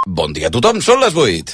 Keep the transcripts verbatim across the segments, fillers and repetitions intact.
Bon dia a tothom, són les vuit.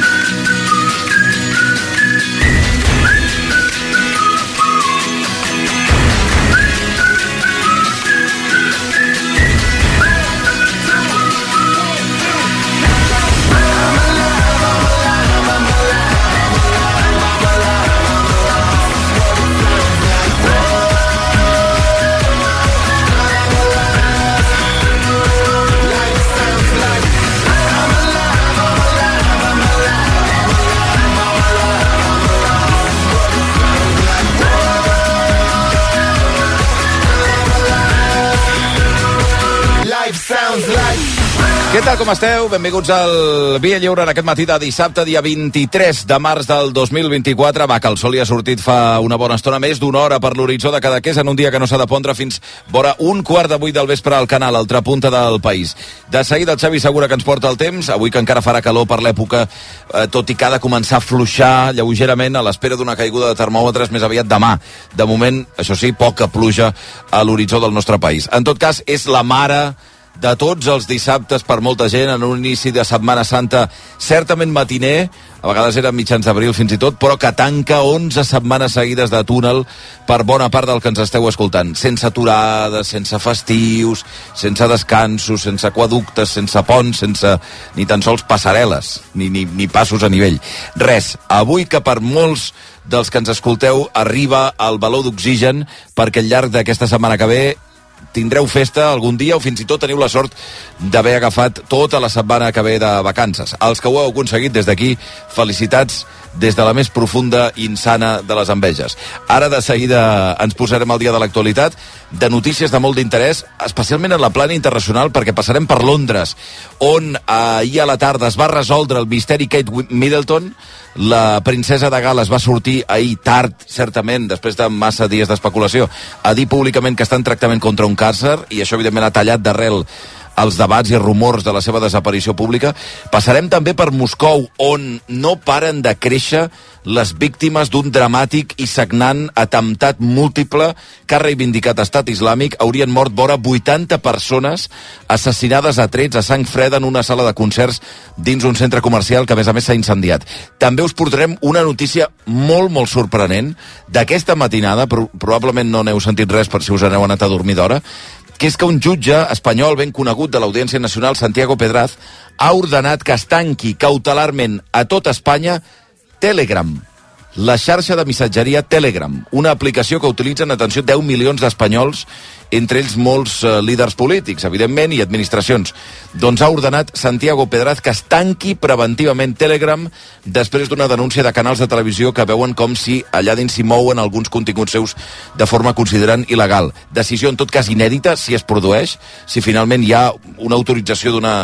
Què tal, com esteu? Benvinguts al Via Lliure en aquest matí de dissabte, dia vint-i-tres de març del dos mil vint-i-quatre. Va, que el sol hi ha sortit fa una bona estona, més d'una hora per l'horitzó de Cadaqués, en un dia que no s'ha de pondre fins vora un quart de vuit del vespre al canal, a l'altra punta del país. De seguida el Xavi Segura que ens porta el temps, avui que encara farà calor per l'època, eh, tot i que ha de començar a fluixar lleugerament a l'espera d'una caiguda de termòmetres més aviat demà. De moment, això sí, poca pluja a l'horitzó del nostre país. En tot cas, és la mare de tots els dissabtes per molta gent, en un inici de Setmana Santa certament matiner, a vegades eren mitjans d'abril fins i tot, però que tanca onze setmanes seguides de túnel per bona part del que ens esteu escoltant. Sense aturades, sense festius, sense descansos, sense aquaductes, sense ponts, sense ni tan sols passarel·les, ni, ni, ni passos a nivell. Res, avui que per molts dels que ens escolteu arriba el baló d'oxigen, perquè al llarg d'aquesta setmana que ve tindreu festa algun dia o fins i tot teniu la sort d'haver agafat tota la setmana que ve de vacances. Els que ho heu aconseguit des d'aquí, felicitats des de la més profunda i insana de les enveges. Ara de seguida ens posarem al dia de l'actualitat, de notícies de molt d'interès, especialment en la plana internacional, perquè passarem per Londres, on ahir a la tarda es va resoldre el misteri Kate Middleton. La princesa de Gal·les va sortir ahir tard, certament, després de massa dies d'especulació, a dir públicament que està en tractament contra un càncer, i això evidentment ha tallat d'arrel els debats i rumors de la seva desaparició pública. Passarem també per Moscou, on no paren de créixer les víctimes d'un dramàtic i sagnant atemptat múltiple que ha reivindicat Estat Islàmic. Haurien mort vora vuitanta persones assassinades a trets a sang freda en una sala de concerts dins un centre comercial que a més a més s'ha incendiat. També us portarem una notícia molt, molt sorprenent d'aquesta matinada, però probablement no n'heu sentit res per si us aneu anat a dormir d'hora, que és que un jutge espanyol ben conegut de l'Audiència Nacional, Santiago Pedraz, ha ordenat que es tanqui cautelarment a tot Espanya Telegram, la xarxa de missatgeria Telegram, una aplicació que utilitzen, atenció, deu milions d'espanyols, entre ells molts eh, líders polítics, evidentment, i administracions. Doncs ha ordenat Santiago Pedraz que es tanqui preventivament Telegram després d'una denúncia de canals de televisió que veuen com si allà dins s'hi mouen alguns continguts seus de forma considerant il·legal. Decisió, en tot cas, inèdita, si es produeix, si finalment hi ha una autorització d'una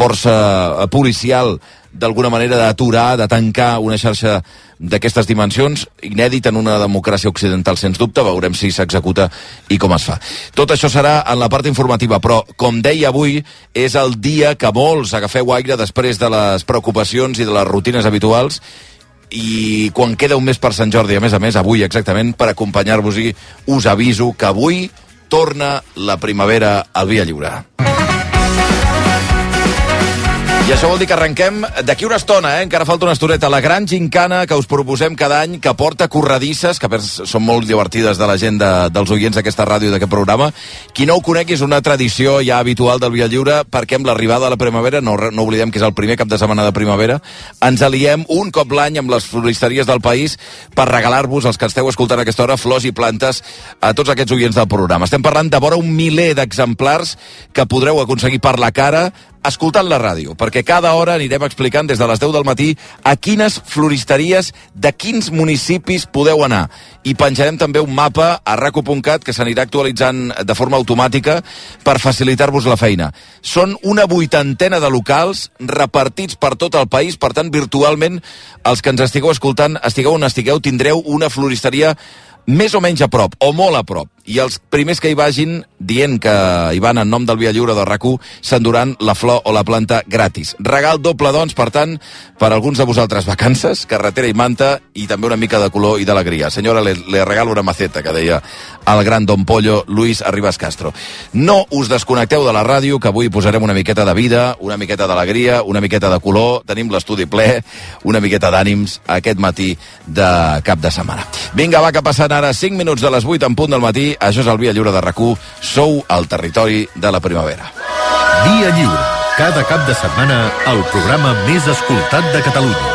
força policial d'alguna manera d'aturar, de tancar una xarxa d'aquestes dimensions, inèdit en una democràcia occidental, sens dubte. Veurem si s'executa i com es fa. Tot això serà en la part informativa, però, com deia avui, és el dia que molts agafeu aire després de les preocupacions i de les rutines habituals, i quan queda un mes per Sant Jordi, a més a més, avui exactament, per acompanyar-vos-hi, us aviso que avui torna la primavera al Via Lliure. I això vol dir que arrenquem d'aquí una estona, eh? Encara falta una estoneta. La gran gincana que us proposem cada any, que porta corredisses, que són molt divertides de la gent de, dels oients d'aquesta ràdio i d'aquest programa. Qui no ho conegui, és una tradició ja habitual del Via Lliure, perquè amb l'arribada de la primavera, no, no oblidem que és el primer cap de setmana de primavera, ens aliem un cop l'any amb les floristeries del país per regalar-vos, els que esteu escoltant a aquesta hora, flors i plantes a tots aquests oients del programa. Estem parlant de vora un miler d'exemplars que podreu aconseguir per la cara escoltant la ràdio, perquè cada hora anirem explicant des de les deu del matí a quines floristeries de quins municipis podeu anar. I penjarem també un mapa a raco punt cat que s'anirà actualitzant de forma automàtica per facilitar-vos la feina. Són una vuitantena de locals repartits per tot el país, per tant, virtualment, els que ens estigueu escoltant, estigueu on estigueu, tindreu una floristeria més o menys a prop, o molt a prop. i els primers que hi vagin dient que hi van en nom del Via Lliure de RAC u s'enduran la flor o la planta gratis. Regal doble, doncs, per tant, per alguns de vosaltres vacances, carretera i manta i també una mica de color i d'alegria. Senyora, le, le regalo una maceta, que deia el gran Don Pollo Luis Arribas Castro. No us desconnecteu de la ràdio, que avui posarem una miqueta de vida, una miqueta d'alegria, una miqueta de color, tenim l'estudi ple, una miqueta d'ànims aquest matí de cap de setmana. Vinga, va, que passen ara cinc minuts de les vuit en punt del matí. Això és el Via Lliure de RAC u. Sou al territori de la primavera. Via Lliure. Cada cap de setmana, el programa més escoltat de Catalunya.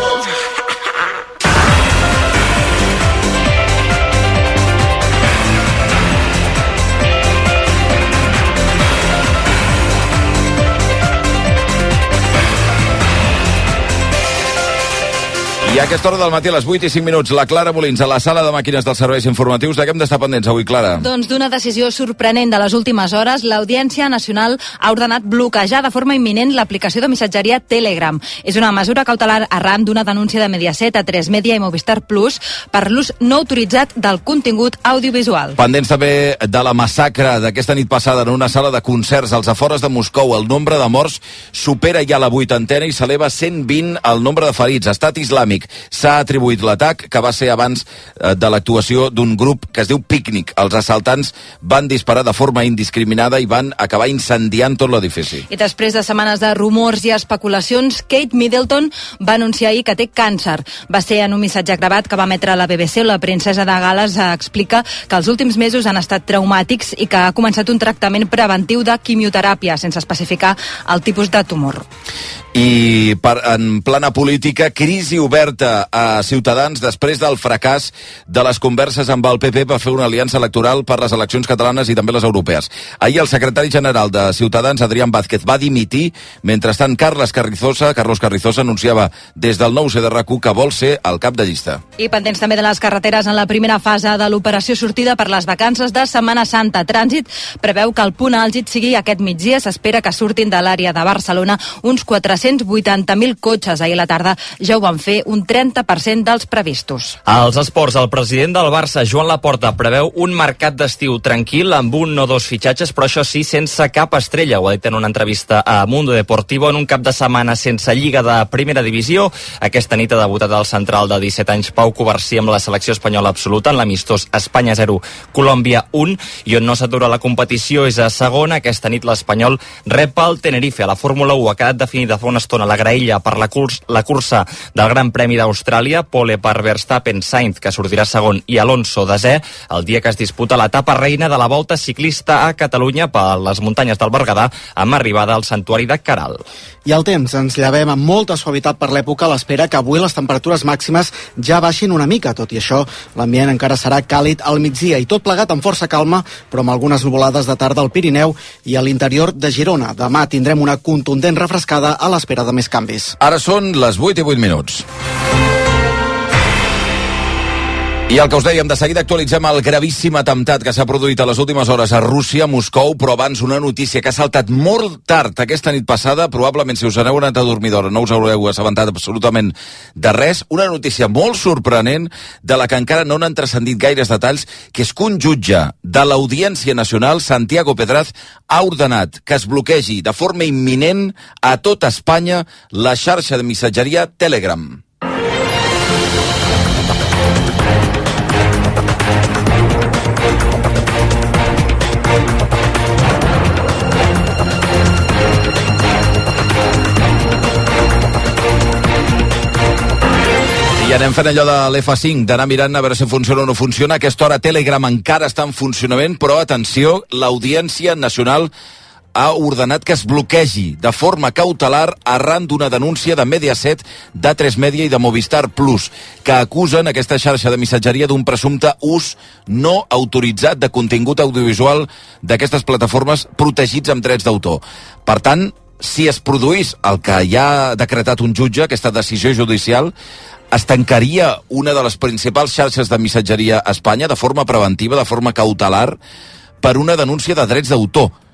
I a aquesta hora del matí, a les vuit i cinc minuts, la Clara Molins, a la sala de màquines dels serveis informatius. De què hem d'estar pendents avui, Clara? Doncs d'una decisió sorprenent de les últimes hores, l'Audiència Nacional ha ordenat bloquejar de forma imminent l'aplicació de missatgeria Telegram. És una mesura cautelar arran d'una denúncia de Mediaset a tres Media i Movistar Plus per l'ús no autoritzat del contingut audiovisual. Pendents també de la massacre d'aquesta nit passada en una sala de concerts als afores de Moscou. El nombre de morts supera ja la vuitantena i s'eleva a cent vint el nombre de ferits. Estat Islàmic s'ha atribuït l'atac, que va ser abans de l'actuació d'un grup que es diu Pícnic. Els assaltants van disparar de forma indiscriminada i van acabar incendiant tot l'edifici. I després de setmanes de rumors i especulacions, Kate Middleton va anunciar ahir que té càncer. Va ser en un missatge gravat que va emetre a la B B C. La princesa de Gales explica que els últims mesos han estat traumàtics i que ha començat un tractament preventiu de quimioteràpia, sense especificar el tipus de tumor. I per, en plana política, crisi oberta a Ciutadans després del fracàs de les converses amb el P P per fer una aliança electoral per les eleccions catalanes i també les europees. Ahir el secretari general de Ciutadans, Adrián Vázquez, va dimitir. Mentrestant, Carles Carrizosa, Carlos Carrizosa anunciava des del nou C de RAC u que vol ser el cap de llista. I pendents també de les carreteres en la primera fase de l'operació sortida per les vacances de Setmana Santa. Trànsit preveu que el punt àlgid sigui aquest migdia. S'espera que surtin de l'àrea de Barcelona uns quatre-cents vuitanta mil cotxes. Ahir a la tarda ja ho van fer un trenta per cent dels previstos. Als esports, el president del Barça, Joan Laporta, preveu un mercat d'estiu tranquil amb un o dos fitxatges, però això sí, sense cap estrella. Ho ha dit en una entrevista a Mundo Deportivo. En un cap de setmana sense lliga de primera divisió, aquesta nit ha debutat el central de disset anys Pau Covarsí amb la selecció espanyola absoluta en l'amistós Espanya zero, Colòmbia un, i on no s'atura la competició és a segona. Aquesta nit l'Espanyol rep el Tenerife. A la Fórmula u ha quedat definida fa una estona la graella per la, curs, la cursa del Gran Premi d'Austràlia, pole per Verstappen, Sainz, que sortirà segon, i Alonso desè, el dia que es disputa l'etapa reina de la Volta Ciclista a Catalunya per les muntanyes del Berguedà, amb arribada al Santuari de Caral. I el temps, ens llevem amb molta suavitat per l'època, a l'espera que avui les temperatures màximes ja baixin una mica. Tot i això, l'ambient encara serà càlid al migdia i tot plegat amb força calma, però amb algunes nuvolades de tarda al Pirineu i a l'interior de Girona. Demà tindrem una contundent refrescada a l'espera de més canvis. Ara són les vuit i vuit minuts. I el que us dèiem, de seguida actualitzem el gravíssim atemptat que s'ha produït a les últimes hores a Rússia, a Moscou, però abans una notícia que ha saltat molt tard aquesta nit passada. Probablement, si us aneu anat a dormir d'hora, no us haureu assabentat absolutament de res. Una notícia molt sorprenent, de la que encara no n'han transcendit gaires detalls, que és que un jutge de l'Audiència Nacional, Santiago Pedraz, ha ordenat que es bloquegi de forma imminent a tota Espanya la xarxa de missatgeria Telegram. I anem fent allò de l'F cinc, d'anar mirant a veure si funciona o no funciona. A aquesta hora Telegram encara està en funcionament, però atenció, l'Audiència Nacional ha ordenat que es bloquegi de forma cautelar arran d'una denúncia de Mediaset, d'A tres Media i de Movistar Plus, que acusen aquesta xarxa de missatgeria d'un presumpte ús no autoritzat de contingut audiovisual d'aquestes plataformes protegits amb drets d'autor. Per tant, si es produís el que ja ha decretat un jutge, aquesta decisió judicial, es tancaria una de les principals xarxes de missatgeria a Espanya de forma preventiva, de forma cautelar, per una denúncia de drets d'autor.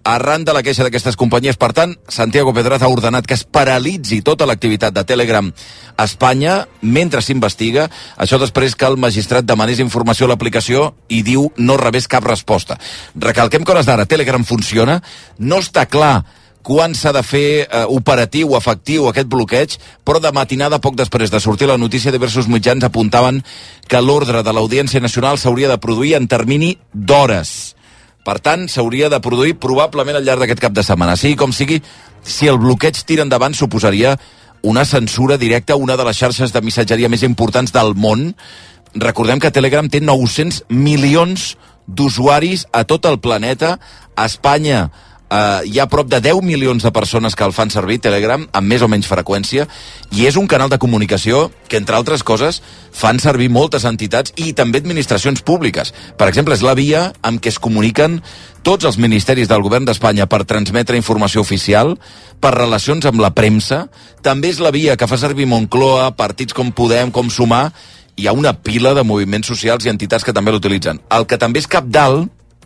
arran de la queixa d'aquestes companyies. Per tant, Santiago Pedraz ha ordenat que es paralitzi tota l'activitat de Telegram a Espanya mentre s'investiga. Això després que el magistrat demanés informació a l'aplicació i diu no rebés cap resposta. Recalquem que hores d'ara Telegram funciona, no està clar quan s'ha de fer eh, operatiu, efectiu aquest bloqueig, però de matinada, poc després de sortir la notícia, diversos mitjans apuntaven que l'ordre de l'Audiència Nacional s'hauria de produir en termini d'hores. Per tant, s'hauria de produir probablement al llarg d'aquest cap de setmana. Sigui com sigui, si el bloqueig tira endavant, suposaria una censura directa a una de les xarxes de missatgeria més importants del món. Recordem que Telegram té nou-cents milions d'usuaris a tot el planeta. A Espanya Uh, hi ha prop de deu milions de persones que el fan servir, Telegram, amb més o menys freqüència, i és un canal de comunicació que, entre altres coses, fan servir moltes entitats i també administracions públiques. Per exemple, és la via amb què es comuniquen tots els ministeris del govern d'Espanya per transmetre informació oficial, per relacions amb la premsa, també és la via que fa servir Moncloa, partits com Podem, com Sumar. Hi ha una pila de moviments socials i entitats que també l'utilitzen. El que també és cabdal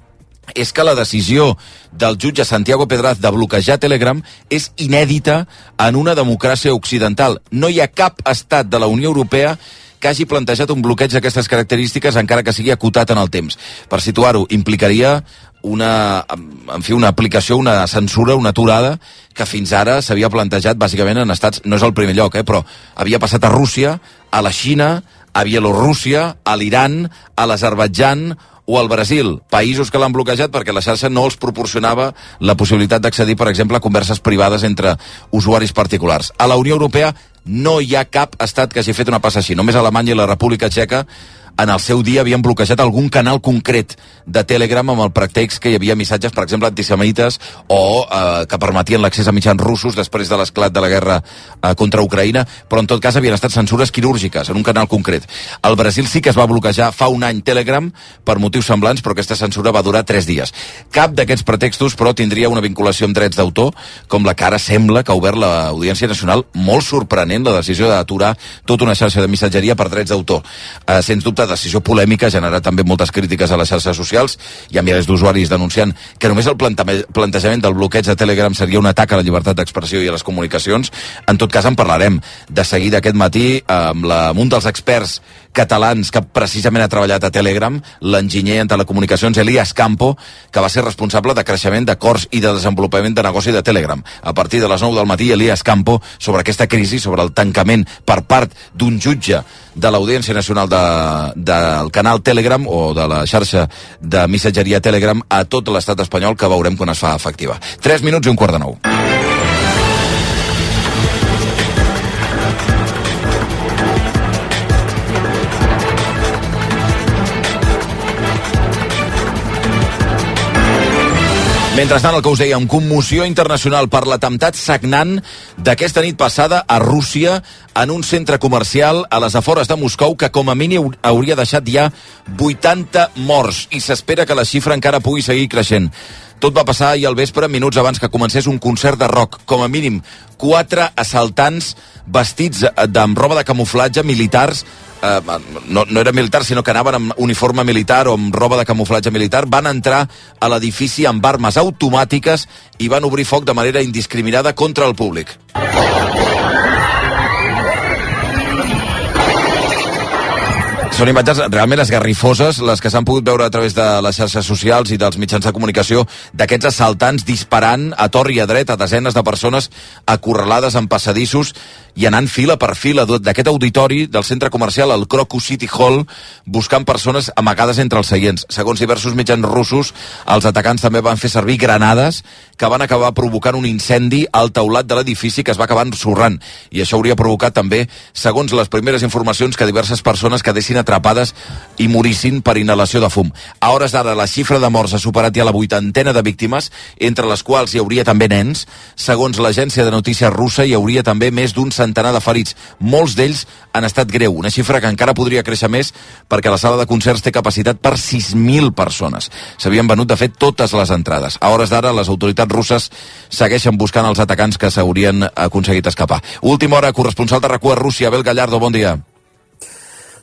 és que la decisió del jutge Santiago Pedraz de bloquejar Telegram és inèdita en una democràcia occidental. No hi ha cap estat de la Unió Europea que hagi plantejat un bloqueig d'aquestes característiques, encara que sigui acotat en el temps. Per situar-ho, implicaria una, en fi, una aplicació, una censura, una aturada, que fins ara s'havia plantejat bàsicament en estats, no és el primer lloc, eh, però havia passat a Rússia, a la Xina, a Bielorússia, a l'Iran, a l'Azerbaidjan o al Brasil, països que l'han bloquejat perquè la xarxa no els proporcionava la possibilitat d'accedir, per exemple, a converses privades entre usuaris particulars. A la Unió Europea no hi ha cap estat que hagi fet una passa així. Només Alemanya i la República Txeca en el seu dia havien bloquejat algun canal concret de Telegram amb el pretext que hi havia missatges, per exemple, antisemites o eh, que permetien l'accés a mitjans russos després de l'esclat de la guerra eh, contra Ucraïna, però en tot cas havien estat censures quirúrgiques en un canal concret. Al Brasil sí que es va bloquejar fa un any Telegram per motius semblants, però aquesta censura va durar tres dies. Cap d'aquests pretextos, però, tindria una vinculació amb drets d'autor, com la que ara sembla que ha obert l'Audiència Nacional. Molt sorprenent la decisió d'aturar tota una xarxa de missatgeria per drets d'autor. Eh, sens dubte, decisió polèmica, ha generat també moltes crítiques a les xarxes socials. Hi ha milers d'usuaris denunciant que només el plantejament del bloqueig de Telegram seria un atac a la llibertat d'expressió i a les comunicacions. En tot cas, en parlarem de seguida aquest matí amb, la, amb un dels experts catalans que precisament ha treballat a Telegram, l'enginyer en telecomunicacions Elias Campo, que va ser responsable de creixement d'acords i de desenvolupament de negoci de Telegram. A partir de les nou del matí, Elias Campo, sobre aquesta crisi, sobre el tancament per part d'un jutge de l'Audiència Nacional de, del canal Telegram o de la xarxa de missatgeria Telegram a tot l'estat espanyol, que veurem quan es fa efectiva. Tres minuts i un quart de nou. Mentrestant, el que us deia, amb commoció internacional per l'atemptat sagnant d'aquesta nit passada a Rússia, en un centre comercial a les afores de Moscou, que com a mínim hauria deixat ja vuitanta morts, i s'espera que la xifra encara pugui seguir creixent. Tot va passar ahir al vespre, minuts abans que comencés un concert de rock. Com a mínim, quatre assaltants vestits amb roba de camuflatge, militars, eh, no, no era militar, sinó que anaven amb uniforme militar o amb roba de camuflatge militar, van entrar a l'edifici amb armes automàtiques i van obrir foc de manera indiscriminada contra el públic. Són imatges realment esgarrifoses, les que s'han pogut veure a través de les xarxes socials i dels mitjans de comunicació, d'aquests assaltants disparant a tor i a dret a desenes de persones acorralades en passadissos i anant fila per fila d'aquest auditori del centre comercial, el Crocus City Hall, buscant persones amagades entre els seients. Segons diversos mitjans russos, els atacants també van fer servir granades que van acabar provocant un incendi al teulat de l'edifici que es va acabar ensorrant. I això hauria provocat també, segons les primeres informacions, que diverses persones quedessin atrapades i morissin per inhalació de fum. A hores d'ara, la xifra de morts ha superat ja la vuitantena de víctimes, entre les quals hi hauria també nens. Segons l'agència de notícies russa, hi hauria també més d'un centenar de ferits. Molts d'ells han estat greu, una xifra que encara podria créixer més perquè la sala de concerts té capacitat per sis mil persones. S'havien venut, de fet, totes les entrades. A hores d'ara, les autoritats russes segueixen buscant els atacants que s'haurien aconseguit escapar. Última hora, corresponsal de RAC u a Rússia, Abel Gallardo, bon dia.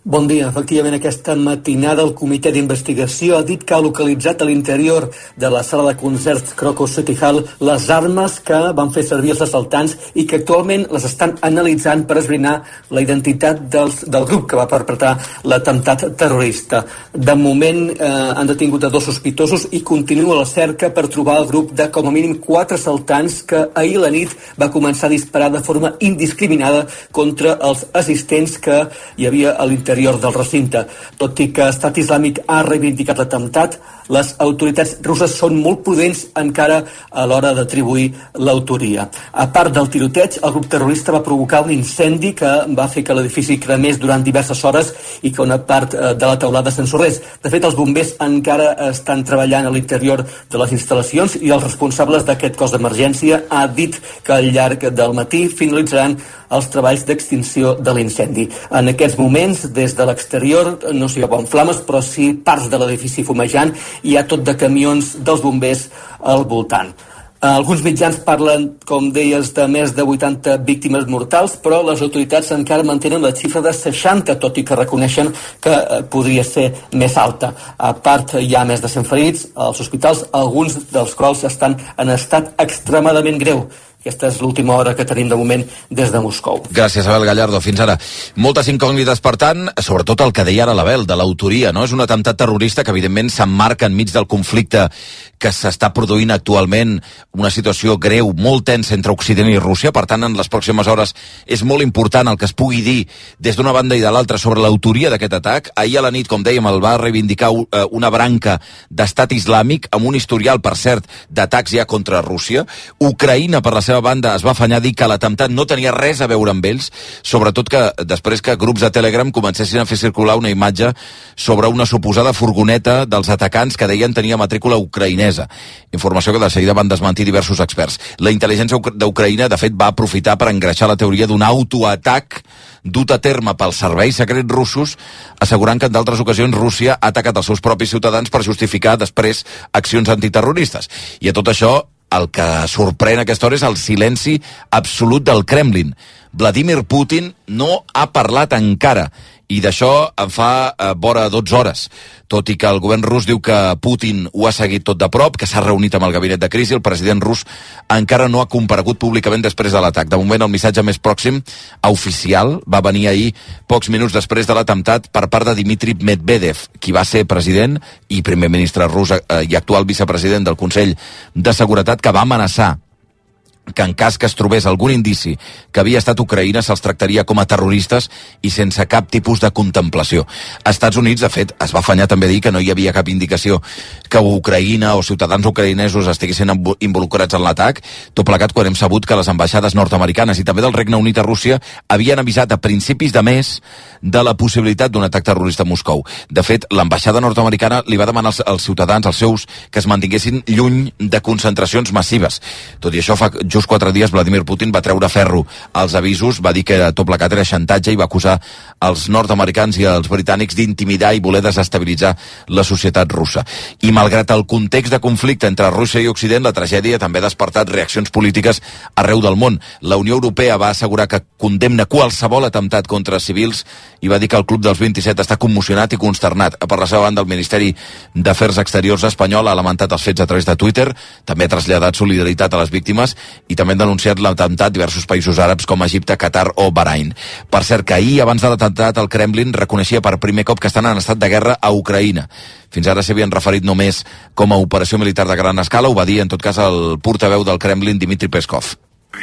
Bon dia. Efectivament, aquesta matinada el comitè d'investigació ha dit que ha localitzat a l'interior de la sala de concerts Crocus City Hall les armes que van fer servir els assaltants i que actualment les estan analitzant per esbrinar la identitat dels, del grup que va perpetrar l'atemptat terrorista. De moment eh, han detingut a dos sospitosos i continua la cerca per trobar el grup de com a mínim quatre assaltants que ahir a la nit va començar a disparar de forma indiscriminada contra els assistents que hi havia a l'interior del recinte. Tot i que Estat Islàmic ha reivindicat l'atemptat, les autoritats russes són molt prudents encara a l'hora d'atribuir l'autoria. A part del tiroteig, el grup terrorista va provocar un incendi que va fer que l'edifici cremés durant diverses hores i que una part de la teulada s'ensorrés. De fet, els bombers encara estan treballant a l'interior de les instal·lacions i els responsables d'aquest cos d'emergència ha dit que al llarg del matí finalitzaran els treballs d'extinció de l'incendi. En aquests moments, des de l'exterior, no s'hi veuen flames, però sí parts de l'edifici fumejant i hi ha tot de camions dels bombers al voltant. Alguns mitjans parlen, com deies, de més de vuitanta víctimes mortals, però les autoritats encara mantenen la xifra de seixanta, tot i que reconeixen que podria ser més alta. A part, hi ha més de cent ferits als hospitals, alguns dels quals estan en estat extremadament greu. Aquesta és l'última hora que tenim de moment des de Moscou. Gràcies, Abel Gallardo. Fins ara. Moltes incògnites, per tant, sobretot el que deia ara l'Abel, de l'autoria, no? És un atemptat terrorista que, evidentment, s'emmarca enmig del conflicte que s'està produint actualment, una situació greu, molt tensa entre Occident i Rússia. Per tant, en les pròximes hores és molt important el que es pugui dir des d'una banda i de l'altra sobre l'autoria d'aquest atac. Ahir a la nit, com dèiem, el va reivindicar una branca d'Estat Islàmic amb un historial, per cert, d'atacs ja contra Rússia. Ucraïna, per la seva banda, es va afanyar a dir que l'atemptat no tenia res a veure amb ells, sobretot que després que grups de Telegram comencessin a fer circular una imatge sobre una suposada furgoneta dels atacants que deien tenia matrícula ucraïnesa. Informació que de seguida van desmentir diversos experts. La intel·ligència d'Ucraïna, de fet, va aprofitar per engreixar la teoria d'un autoatac dut a terme pels serveis secrets russos, assegurant que en d'altres ocasions Rússia ha atacat els seus propis ciutadans per justificar després accions antiterroristes. I a tot això, el que sorprèn a aquesta hora és el silenci absolut del Kremlin. Vladimir Putin no ha parlat encara, i d'això en fa eh, vora dotze hores. Tot i que el govern rus diu que Putin ho ha seguit tot de prop, que s'ha reunit amb el gabinet de crisi, el president rus encara no ha comparegut públicament després de l'atac. De moment, el missatge més pròxim, oficial, va venir ahir, pocs minuts després de l'atemptat, per part de Dmitry Medvedev, qui va ser president i primer ministre rus eh, i actual vicepresident del Consell de Seguretat, que va amenaçar que en cas que es trobés algun indici que havia estat Ucraïna se'ls tractaria com a terroristes i sense cap tipus de contemplació. A Estats Units, de fet, es va afanyar també a dir que no hi havia cap indicació que Ucraïna o ciutadans ucraïnesos estiguessin involucrats en l'atac, tot plegat quan hem sabut que les ambaixades nord-americanes i també del Regne Unit a Rússia havien avisat a principis de mes de la possibilitat d'un atac terrorista a Moscou. De fet, l'ambaixada nord-americana li va demanar als, als ciutadans, als seus, que es mantinguessin lluny de concentracions massives. Tot i això, fa just quatre dies Vladimir Putin va treure ferro als avisos, va dir que tot plegat era xantatge i va acusar els nord-americans i els britànics d'intimidar i voler desestabilitzar la societat russa. I malgrat el context de conflicte entre Rússia i Occident, la tragèdia també ha despertat reaccions polítiques arreu del món. La Unió Europea va assegurar que condemna qualsevol atemptat contra civils i va dir que el Club dels vint-i-set està commocionat i consternat. Per la seva banda, el Ministeri d'Afers Exteriors espanyol ha lamentat els fets a través de Twitter, també ha traslladat solidaritat a les víctimes i també han denunciat l'atemptat diversos països àrabs com Egipte, Qatar o Bahrain. Per cert, que ahir, abans de l'atemptat, el Kremlin reconeixia per primer cop que estan en estat de guerra a Ucraïna. Fins ara s'havien referit només com a operació militar de gran escala, ho va dir en tot cas el portaveu del Kremlin, Dmitry Peskov.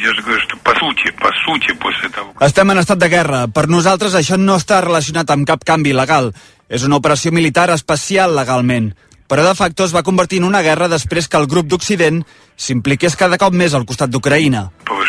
Estem en estat de guerra. Per nosaltres això no està relacionat amb cap canvi legal. És una operació militar especial legalment. Però de facto es va convertir en una guerra després que el grup d'Occident s'impliqués cada cop més al costat d'Ucraïna.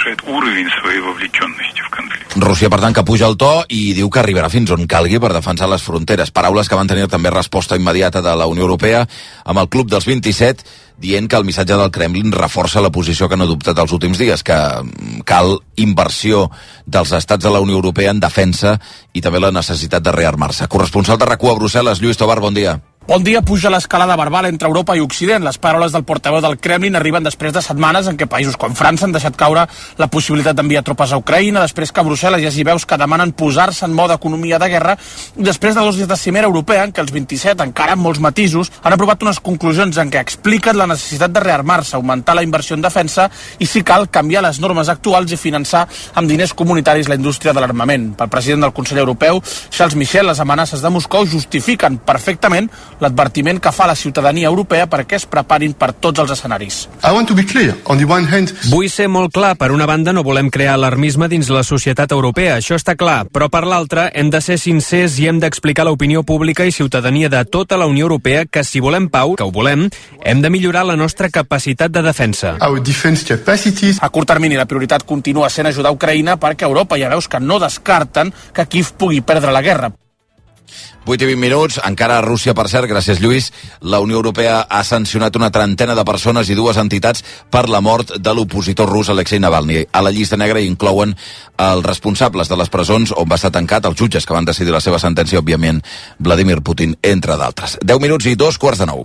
Rússia, per tant, que puja el to i diu que arribarà fins on calgui per defensar les fronteres. Paraules que van tenir també resposta immediata de la Unió Europea amb el Club dels vint-i-set, dient que el missatge del Kremlin reforça la posició que han adoptat els últims dies, que cal inversió dels estats de la Unió Europea en defensa i també la necessitat de rearmar-se. Corresponsal de RAC u a Brussel·les, Lluís Tobar, bon dia. Bon dia, puja l'escalada verbal entre Europa i Occident. Les paraules del portaveu del Kremlin arriben després de setmanes en què països com França han deixat caure la possibilitat d'enviar tropes a Ucraïna, després que a Brussel·les hi hagi veus que demanen posar-se en mode economia de guerra, i després de dos dies de cimera europea en què els vint-i-set, encara amb molts matisos, han aprovat unes conclusions en què expliquen la necessitat de rearmar-se, augmentar la inversió en defensa i, si cal, canviar les normes actuals i finançar amb diners comunitaris la indústria de l'armament. Pel president del Consell Europeu, Charles Michel, les amenaces de Moscou justifiquen perfectament l'advertiment que fa la ciutadania europea perquè es preparin per tots els escenaris. Hand... Vull ser molt clar. Per una banda, no volem crear alarmisme dins la societat europea, això està clar, però per l'altra hem de ser sincers i hem d'explicar a l'opinió pública i ciutadania de tota la Unió Europea que si volem pau, que ho volem, hem de millorar la nostra capacitat de defensa. A curt termini, la prioritat continua sent ajudar Ucraïna perquè Europa ja veus que no descarten que Kíev pugui perdre la guerra. vuit i vint minuts, encara a Rússia, per cert, gràcies Lluís, la Unió Europea ha sancionat una trentena de persones i dues entitats per la mort de l'opositor rus Alexei Navalny. A la llista negra hi inclouen els responsables de les presons on va estar tancat, els jutges que van decidir la seva sentència, òbviament Vladimir Putin, entre d'altres. deu minuts i dos quarts de nou.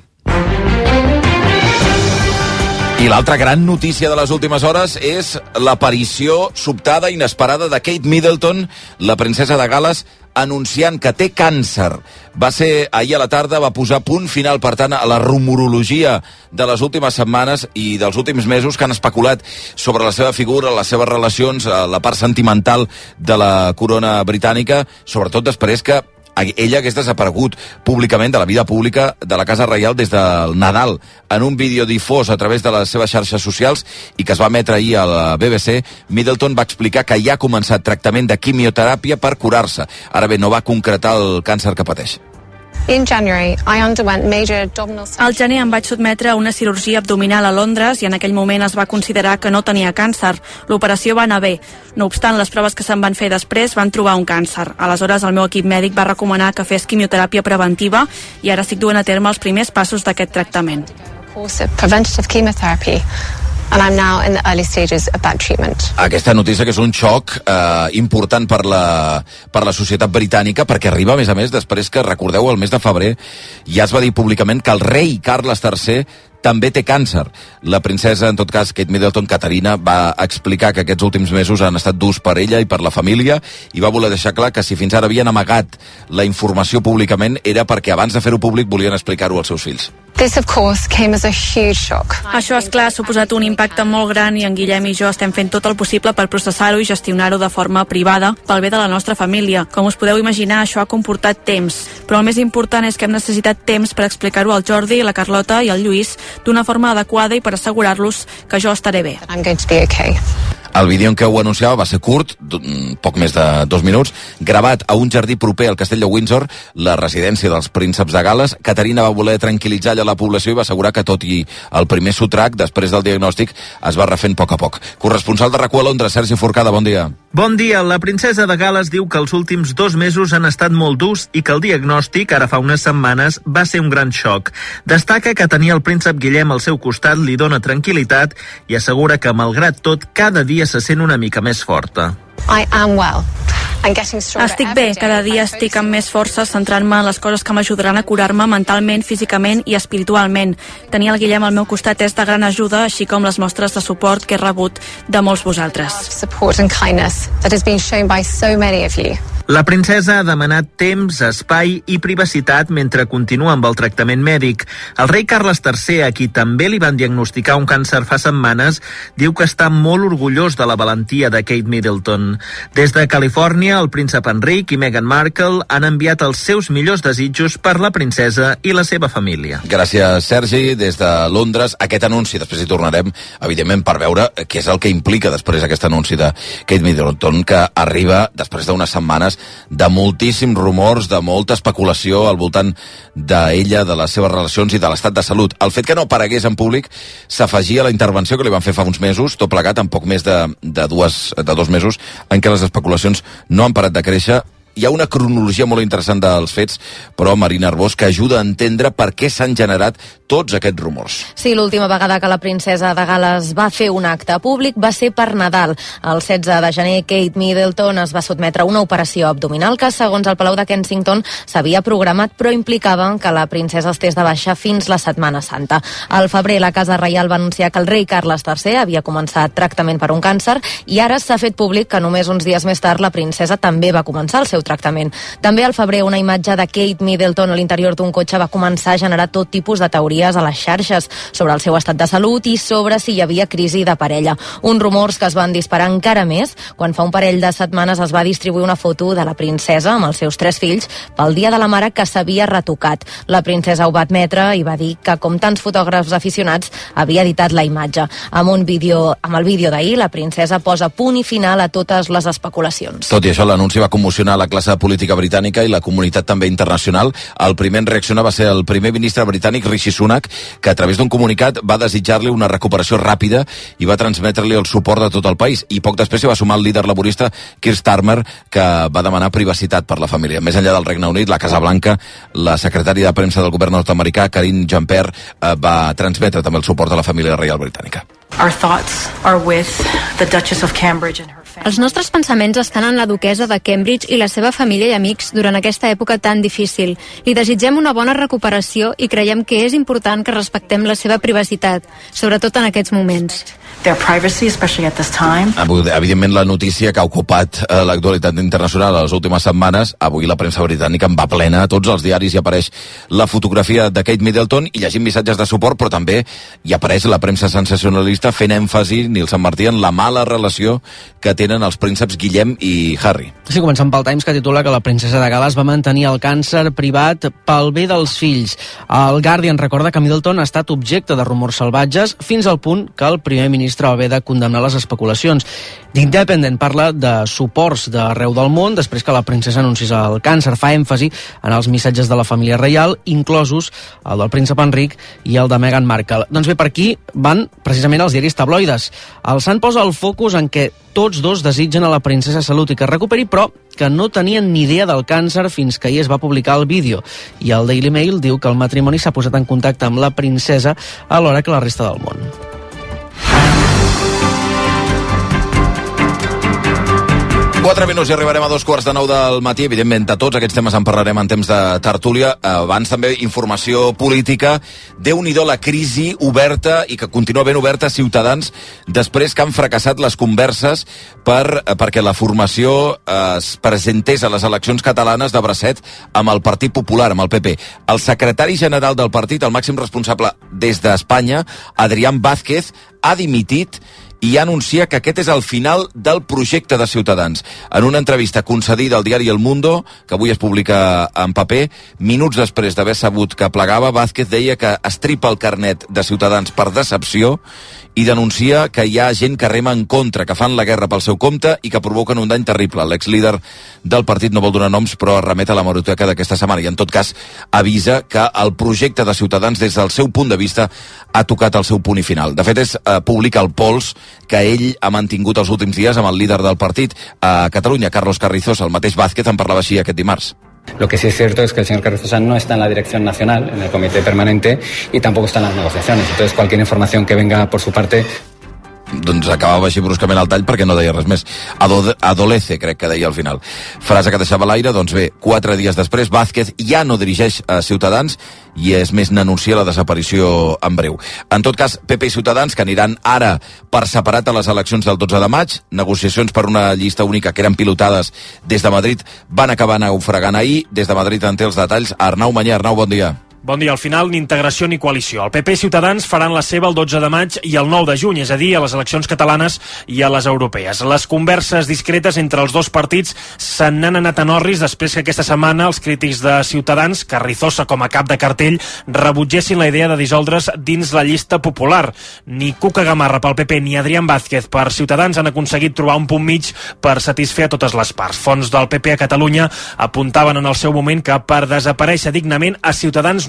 I l'altra gran notícia de les últimes hores és l'aparició sobtada, inesperada, de Kate Middleton, la princesa de Gal·les, anunciant que té càncer. Va ser ahir a la tarda, va posar punt final, per tant, a la rumorologia de les últimes setmanes i dels últims mesos que han especulat sobre la seva figura, les seves relacions, la part sentimental de la corona britànica, sobretot després que ella hagués desaparegut públicament de la vida pública de la Casa Reial des del Nadal. En un vídeo difós a través de les seves xarxes socials i que es va emetre ahir a la B B C, Middleton va explicar que ja ha començat tractament de quimioteràpia per curar-se. Ara bé, no va concretar el càncer que pateix. In January, I underwent major abdominal surgery. Al gener em vaig sotmetre a una cirurgia abdominal a Londres i en aquell moment es va considerar que no tenia càncer. L'operació va anar bé. No obstant, les proves que se'n van fer després van trobar un càncer. Aleshores, el meu equip mèdic va recomanar que fes quimioteràpia preventiva i ara estic duent a terme els primers passos d'aquest tractament. Course of preventative chemotherapy. And I'm now in the early stages of that treatment. Aquesta notícia que és un xoc eh, important per la, per la societat britànica, perquè arriba, a més a més, després que, recordeu, el mes de febrer ja es va dir públicament que el rei Carles tercer també té càncer. La princesa, en tot cas, Kate Middleton, Caterina, va explicar que aquests últims mesos han estat durs per ella i per la família i va voler deixar clar que si fins ara havien amagat la informació públicament era perquè abans de fer-ho públic volien explicar-ho als seus fills. This, of course, came as a huge shock. Això, és clar, ha suposat un impacte molt gran i en Guillem i jo estem fent tot el possible per processar-ho i gestionar-ho de forma privada pel bé de la nostra família. Com us podeu imaginar, això ha comportat temps, però el més important és que hem necessitat temps per explicar-ho al Jordi, la Carlota i al Lluís d'una forma adequada i per assegurar-los que jo estaré bé. I'm going to be okay. El vídeo en què ho anunciava va ser curt, poc més de dos minuts, gravat a un jardí proper al castell de Windsor, la residència dels prínceps de Gal·les. Caterina va voler tranquil·litzar allà la població i va assegurar que tot i el primer sotrac, després del diagnòstic, es va refent a poc a poc. Corresponsal de RAC u a Londres, Sergi Forcada, bon dia. Bon dia. La princesa de Gal·les diu que els últims dos mesos han estat molt durs i que el diagnòstic, ara fa unes setmanes, va ser un gran xoc. Destaca que tenir el príncep Guillem al seu costat li dona tranquil·litat i assegura que, malgrat tot, cada dia se sent una mica més forta. I am well. Estic bé, cada dia estic amb més força centrant-me en les coses que m'ajudaran a curar-me mentalment, físicament i espiritualment. Tenir el Guillem al meu costat és de gran ajuda, així com les mostres de suport que he rebut de molts vosaltres. La princesa ha demanat temps, espai i privacitat mentre continua amb el tractament mèdic. El rei Carles tercer, a qui també li van diagnosticar un càncer fa setmanes, diu que està molt orgullós de la valentia de Kate Middleton. Des de Califòrnia, el príncep Enric i Meghan Markle han enviat els seus millors desitjos per la princesa i la seva família. Gràcies, Sergi. Des de Londres, aquest anunci, després hi tornarem, evidentment, per veure què és el que implica després aquest anunci de Kate Middleton, que arriba després d'unes setmanes de moltíssims rumors, de molta especulació al voltant d'ella, de les seves relacions i de l'estat de salut. El fet que no aparegués en públic s'afegia a la intervenció que li van fer fa uns mesos, tot plegat en poc més de, de, dues, de dos mesos, en què les especulacions no han parat de créixer Hi ha una cronologia molt interessant dels fets, però, Marina Arbós, que ajuda a entendre per què s'han generat tots aquests rumors. Sí, l'última vegada que la princesa de Gal·les va fer un acte públic va ser per Nadal. El setze de gener, Kate Middleton es va sotmetre a una operació abdominal que, segons el Palau de Kensington, s'havia programat, però implicava que la princesa estés de baixa fins la Setmana Santa. Al febrer, la Casa Reial va anunciar que el rei Carles tercer havia començat tractament per un càncer i ara s'ha fet públic que només uns dies més tard la princesa també va començar el seu tractament. També al febrer, una imatge de Kate Middleton a l'interior d'un cotxe va començar a generar tot tipus de teories a les xarxes sobre el seu estat de salut i sobre si hi havia crisi de parella. Uns rumors que es van disparar encara més quan fa un parell de setmanes es va distribuir una foto de la princesa amb els seus tres fills pel Dia de la Mare que s'havia retocat. La princesa ho va admetre i va dir que, com tants fotògrafs aficionats, havia editat la imatge. Amb, un vídeo, amb el vídeo d'ahir, la princesa posa punt i final a totes les especulacions. Tot i això, l'anunci va commocionar la classe política britànica i la comunitat també internacional. El primer en reaccionar va ser el primer ministre britànic, Rishi Sunak, que a través d'un comunicat va desitjar-li una recuperació ràpida i va transmetre-li el suport de tot el país. I poc després s'hi va sumar el líder laborista Keir Starmer, que va demanar privacitat per la família. Més enllà del Regne Unit, la Casa Blanca, la secretària de premsa del govern nord-americà, Karine Jean-Pierre, va transmetre també el suport a la família reial britànica. Our thoughts are with the Duchess of Cambridge and her family. Els nostres pensaments estan en la duquessa de Cambridge i la seva família i amics durant aquesta època tan difícil. Li desitgem una bona recuperació i creiem que és important que respectem la seva privacitat, sobretot en aquests moments. Their privacy, especially at this time. Evidentment, la notícia que ha ocupat eh, l'actualitat internacional a les últimes setmanes, avui la premsa britànica en va plena, a tots els diaris hi apareix la fotografia de Kate Middleton i llegint missatges de suport, però també hi apareix la premsa sensacionalista fent èmfasi, Nil Sant Martí, en la mala relació que tenen els prínceps Guillem i Harry. Sí, començant pel Times, que titula que la princesa de Gal·les va mantenir el càncer privat pel bé dels fills. El Guardian recorda que Middleton ha estat objecte de rumors salvatges fins al punt que el primer ministre va haver de condemnar les especulacions. The Independent parla de suports d'arreu del món després que la princesa anunciés el càncer. Fa èmfasi en els missatges de la família reial, inclosos el del príncep Enric i el de Meghan Markle. Doncs bé, per aquí van precisament els diaris tabloides. El Sun posa el focus en què tots dos desitgen a la princesa salut i que recuperi, però que no tenien ni idea del càncer fins que ahir es va publicar el vídeo. I el Daily Mail diu que el matrimoni s'ha posat en contacte amb la princesa alhora que la resta del món. Quatre minuts i arribarem a dos quarts de nou del matí. Evidentment, de tots aquests temes en parlarem en temps de tertúlia. Abans també informació política. Déu-n'hi-do la crisi oberta i que continua ben oberta a Ciutadans després que han fracassat les converses per, perquè la formació es presentés a les eleccions catalanes de bracet amb el Partit Popular, amb el P P. El secretari general del partit, el màxim responsable des d'Espanya, Adrián Vázquez, ha dimitit i anuncia que aquest és el final del projecte de Ciutadans. En una entrevista concedida al diari El Mundo, que avui es publica en paper, minuts després d'haver sabut que plegava, Vázquez deia que estripa el carnet de Ciutadans per decepció i denuncia que hi ha gent que rema en contra, que fan la guerra pel seu compte i que provoquen un dany terrible. L'exlíder del partit no vol donar noms, però remet a la hemeroteca d'aquesta setmana i, en tot cas, avisa que el projecte de Ciutadans, des del seu punt de vista, ha tocat el seu punt i final. De fet, és eh, publica el pols que ell ha mantingut els últims dies amb el líder del partit a Catalunya, Carlos Carrizosa. El mateix Vázquez en parlava així aquest dimarts. Lo que sí es cierto es que el señor Carrizosa no está en la dirección nacional, en el comité permanente, y tampoco está en las negociaciones. Entonces, cualquier información que venga por su parte... Doncs acabava així bruscament el tall perquè no deia res més. Ado- adolece, crec que deia al final. Frase que deixava a l'aire. Doncs bé, quatre dies després, Vázquez ja no dirigeix a Ciutadans i, és més, n'anuncia la desaparició en breu. En tot cas, P P i Ciutadans, que aniran ara per separat a les eleccions del dotze de maig, negociacions per una llista única que eren pilotades des de Madrid, van acabar naufragant ahir. Des de Madrid en té els detalls Arnau Mañé. Arnau, bon dia. Bon dia. Al final, ni integració ni coalició. El P P i Ciutadans faran la seva el dotze de maig i el nou de juny, és a dir, a les eleccions catalanes i a les europees. Les converses discretes entre els dos partits se n'han anat en orris després que aquesta setmana els crítics de Ciutadans, Carrizosa com a cap de cartell, rebutgessin la idea de dissoldre's dins la llista popular. Ni Cuca Gamarra pel P P ni Adrián Vázquez per Ciutadans han aconseguit trobar un punt mig per satisfer a totes les parts. Fonts del P P a Catalunya apuntaven en el seu moment que per desaparèixer dignament a Ciutadans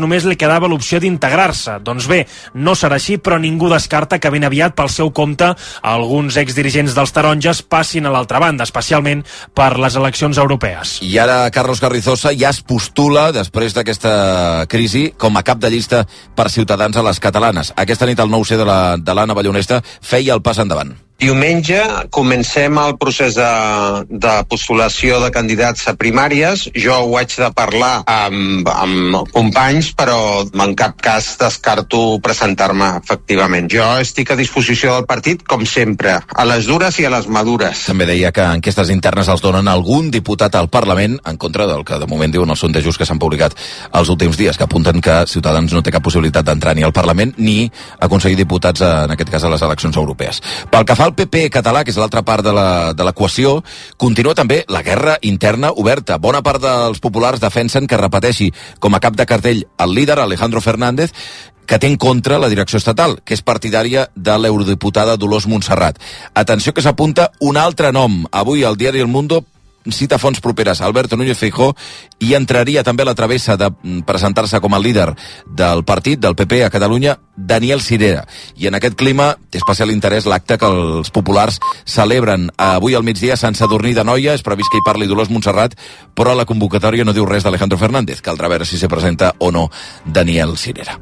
només li quedava l'opció d'integrar-se. Doncs bé, no serà així, però ningú descarta que ben aviat pel seu compte alguns exdirigents dels taronges passin a l'altra banda, especialment per les eleccions europees. I ara Carlos Carrizosa ja es postula, després d'aquesta crisi, com a cap de llista per Ciutadans a les catalanes. Aquesta nit el nou C de la, de l'Anna Ballonesta feia el pas endavant. Diumenge comencem el procés de, de postulació de candidats a primàries. Jo ho haig de parlar amb, amb companys, però en cap cas descarto presentar-me, efectivament. Jo estic a disposició del partit, com sempre, a les dures i a les madures. També deia que enquestes internes els donen algun diputat al Parlament, en contra del que de moment diuen els sondejos que s'han publicat els últims dies, que apunten que Ciutadans no té cap possibilitat d'entrar ni al Parlament ni aconseguir diputats, en aquest cas, a les eleccions europees. Pel que fa al P P català, que és l'altra part de la, de l'equació, continua també la guerra interna oberta. Bona part dels populars defensen que repeteixi com a cap de cartell el líder Alejandro Fernández, que té en contra la direcció estatal, que és partidària de l'eurodiputada Dolors Montserrat. Atenció que s'apunta un altre nom. Avui al diari El Mundo cita fonts properes a Alberto Núñez Feijóo i entraria també a la travessa de presentar-se com a líder del partit, del P P a Catalunya, Daniel Sirera. I en aquest clima té especial interès l'acte que els populars celebren avui al migdia a Sant Sadurní d'Anoia. És previst que hi parli Dolors Montserrat, però la convocatòria no diu res d'Alejandro Fernández. Caldrà veure si se presenta o no Daniel Sirera.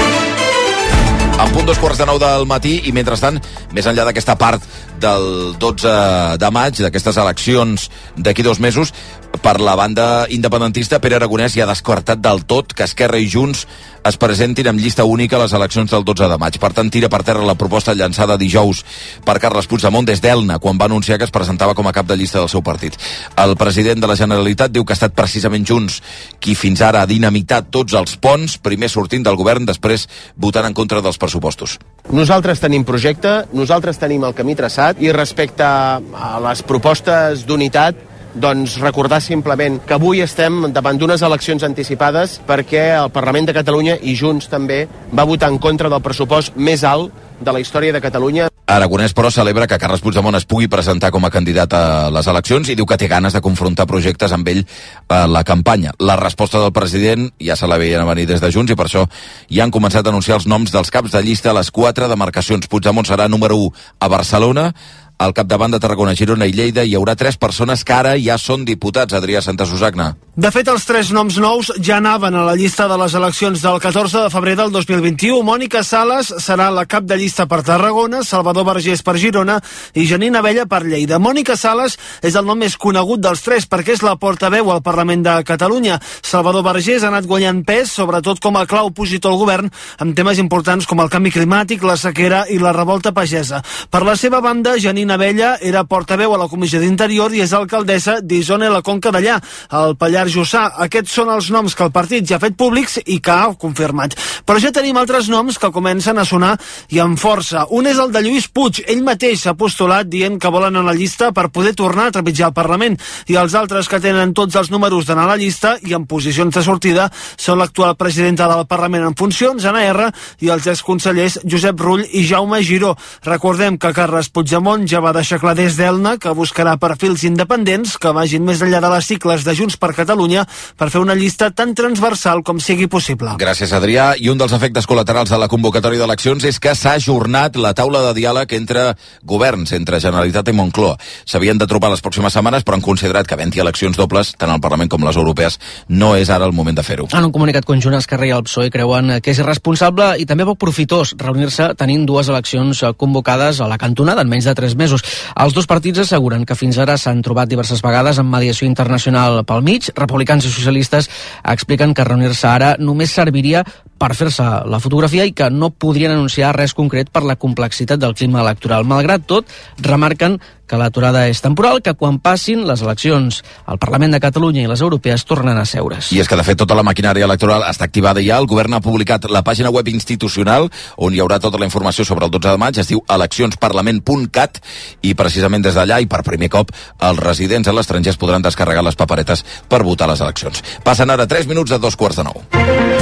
En punt dos quarts de nou del matí, i mentrestant, més enllà d'aquesta part del dotze de maig, d'aquestes eleccions d'aquí dos mesos, per la banda independentista, Pere Aragonès ja ha descartat del tot que Esquerra i Junts es presentin amb llista única a les eleccions del dotze de maig. Per tant, tira per terra la proposta llançada dijous per Carles Puigdemont des d'Elna, quan va anunciar que es presentava com a cap de llista del seu partit. El president de la Generalitat diu que ha estat precisament Junts qui fins ara ha dinamitat tots els ponts, primer sortint del govern, després votant en contra dels pressupostos. Nosaltres tenim projecte, nosaltres tenim el camí traçat, i respecte a les propostes d'unitat, doncs recordar simplement que avui estem davant d'unes eleccions anticipades perquè el Parlament de Catalunya i Junts també va votar en contra del pressupost més alt de la història de Catalunya. Aragonès, però, celebra que Carles Puigdemont es pugui presentar com a candidat a les eleccions i diu que té ganes de confrontar projectes amb ell a la campanya. La resposta del president ja se la veien venir des de Junts i per això ja han començat a anunciar els noms dels caps de llista a les quatre demarcacions. Puigdemont serà número u a Barcelona, al capdavant de Tarragona, Girona i Lleida hi haurà tres persones que ara ja són diputats. Adrià Santasusagna. De fet, els tres noms nous ja anaven a la llista de les eleccions del catorze de febrer del dos mil vint-i-u. Mònica Sales serà la cap de llista per Tarragona, Salvador Vergés per Girona i Janine Abella per Lleida. Mònica Sales és el nom més conegut dels tres perquè és la portaveu al Parlament de Catalunya. Salvador Vergés ha anat guanyant pes, sobretot com a clau opositor al govern, amb temes importants com el canvi climàtic, la sequera i la revolta pagesa. Per la seva banda, Janine Abella era portaveu a la Comissió d'Interior i és alcaldessa d'Isona i la Conca d'Allà, al Pallars Jussà. Aquests són els noms que el partit ja ha fet públics i que ha confirmat. Però ja tenim altres noms que comencen a sonar i amb força. Un és el de Lluís Puig. Ell mateix s'ha postulat dient que volen a la llista per poder tornar a trepitjar el Parlament. I els altres que tenen tots els números d'anar a la llista i en posicions de sortida són l'actual presidenta del Parlament en funcions, Anna R, i els exconsellers Josep Rull i Jaume Giró. Recordem que Carles Puigdemont ja va deixar clar des d'Elna que buscarà perfils independents que vagin més enllà de les sigles de Junts per Catalunya per fer una llista tan transversal com sigui possible. Gràcies, Adrià. I un dels efectes col·laterals de la convocatòria d'eleccions és que s'ha ajornat la taula de diàleg entre governs, entre Generalitat i Moncloa. S'havien de trobar les pròximes setmanes, però han considerat que havent-hi eleccions dobles, tant al Parlament com les europees, no és ara el moment de fer-ho. En un comunicat conjunt, Esquerra i el P S O E creuen que és irresponsable i també poc profitós reunir-se tenint dues eleccions convocades a la cantonada en menys de tres mesos. Els dos partits asseguren que fins ara s'han trobat diverses vegades amb mediació internacional pel mig. Republicans i socialistes expliquen que reunir-se ara només serviria per fer-se la fotografia i que no podrien anunciar res concret per la complexitat del clima electoral. Malgrat tot, remarquen que l'aturada és temporal, que quan passin les eleccions al Parlament de Catalunya i les europees tornen a seure's. I és que, de fet, tota la maquinària electoral està activada ja. El govern ha publicat la pàgina web institucional on hi haurà tota la informació sobre el dotze de maig. Es diu eleccions parlament punt cat i precisament des d'allà i per primer cop els residents a l'estranger es podran descarregar les paperetes per votar a les eleccions. Passen ara tres minuts a dos quarts de nou.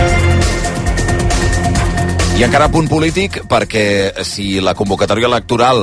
I encara punt polític, perquè si la convocatòria electoral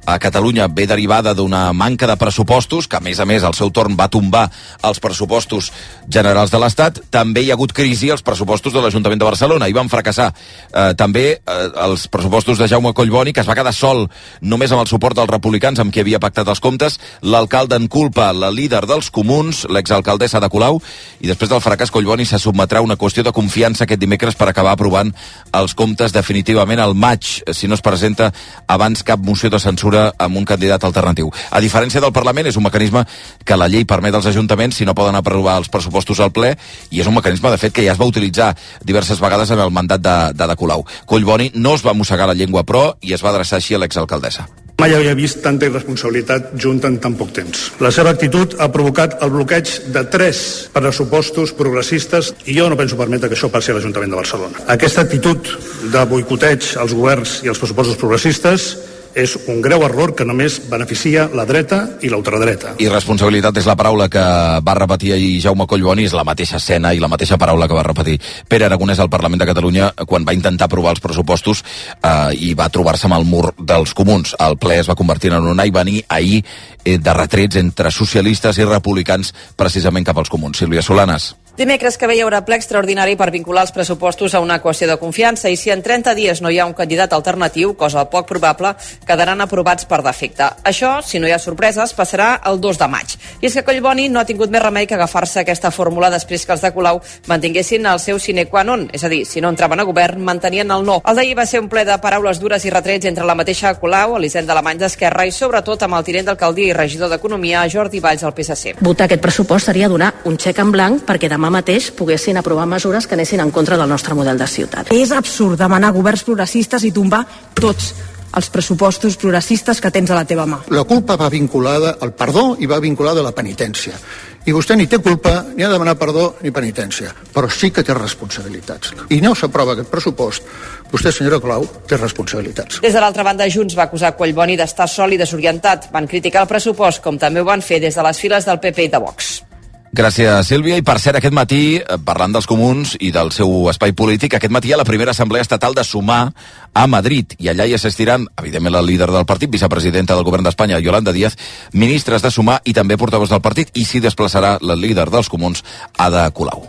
a Catalunya ve derivada d'una manca de pressupostos, que a més a més al seu torn va tombar els pressupostos generals de l'Estat. També hi ha hagut crisi als pressupostos de l'Ajuntament de Barcelona i van fracassar eh, també eh, els pressupostos de Jaume Collboni, que es va quedar sol només amb el suport dels republicans amb qui havia pactat els comptes. L'alcalde en culpa la líder dels comuns, l'exalcaldessa de Colau, i després del fracàs Collboni se sotmetrà a una qüestió de confiança aquest dimecres per acabar aprovant els comptes definitivament al maig, si no es presenta abans cap moció de censura amb un candidat alternatiu. A diferència del Parlament, és un mecanisme que la llei permet als ajuntaments si no poden aprovar els pressupostos al ple, i és un mecanisme, de fet, que ja es va utilitzar diverses vegades en el mandat de, de, de Colau. Collboni no es va mossegar la llengua, però, i es va adreçar així a l'exalcaldessa. Mai havia vist tanta irresponsabilitat junta en tan poc temps. La seva actitud ha provocat el bloqueig de tres pressupostos progressistes i jo no penso permetre que això passi a l'Ajuntament de Barcelona. Aquesta actitud de boicoteig als governs i als pressupostos progressistes és un greu error que només beneficia la dreta i l'ultradreta. Irresponsabilitat és la paraula que va repetir ahir Jaume Collboni, és la mateixa escena i la mateixa paraula que va repetir Pere Aragonès al Parlament de Catalunya quan va intentar aprovar els pressupostos eh, i va trobar-se amb el mur dels comuns. El ple es va convertir en un anar i venir ahir eh, de retrets entre socialistes i republicans precisament cap als comuns. Sílvia Solanes. Dimecres que ve hi haurà ple extraordinari per vincular els pressupostos a una qüestió de confiança i si en trenta dies no hi ha un candidat alternatiu, cosa poc probable, quedaran aprovats per defecte. Això, si no hi ha sorpreses, passarà el dos de maig. I és que Collboni no ha tingut més remei que agafar-se aquesta fórmula després que els de Colau mantinguessin el seu sine qua non, és a dir, si no entraven a govern, mantenien el no. El d'ahir va ser un ple de paraules dures i retrets entre la mateixa Colau, Elisenda Alemany d'Esquerra i sobretot amb el tinent d'alcaldia i regidor d'Economia, Jordi Valls, del P S C. Votar aquest pressupost seria donar un xec en blanc perquè demà mateix poguessin aprovar mesures que anessin en contra del nostre model de ciutat. És absurd demanar governs progressistes i tombar tots els pressupostos progressistes que tens a la teva mà. La culpa va vinculada al perdó i va vinculada a la penitència. I vostè ni té culpa, ni ha de demanar perdó ni penitència, però sí que té responsabilitats. I no s'aprova aquest pressupost. Vostè, senyora Colau, té responsabilitats. Des de l'altra banda, Junts va acusar Collboni d'estar sol i desorientat. Van criticar el pressupost, com també ho van fer des de les files del P P i de Vox. Gràcies, Sílvia. I per cert, aquest matí, parlant dels comuns i del seu espai polític, aquest matí hi ha la primera assemblea estatal de Sumar a Madrid, i allà hi assistiran, evidentment, la líder del partit, vicepresidenta del govern d'Espanya, Yolanda Díaz, ministres de Sumar i també portaveus del partit, i s'hi desplaçarà la líder dels comuns, Ada Colau.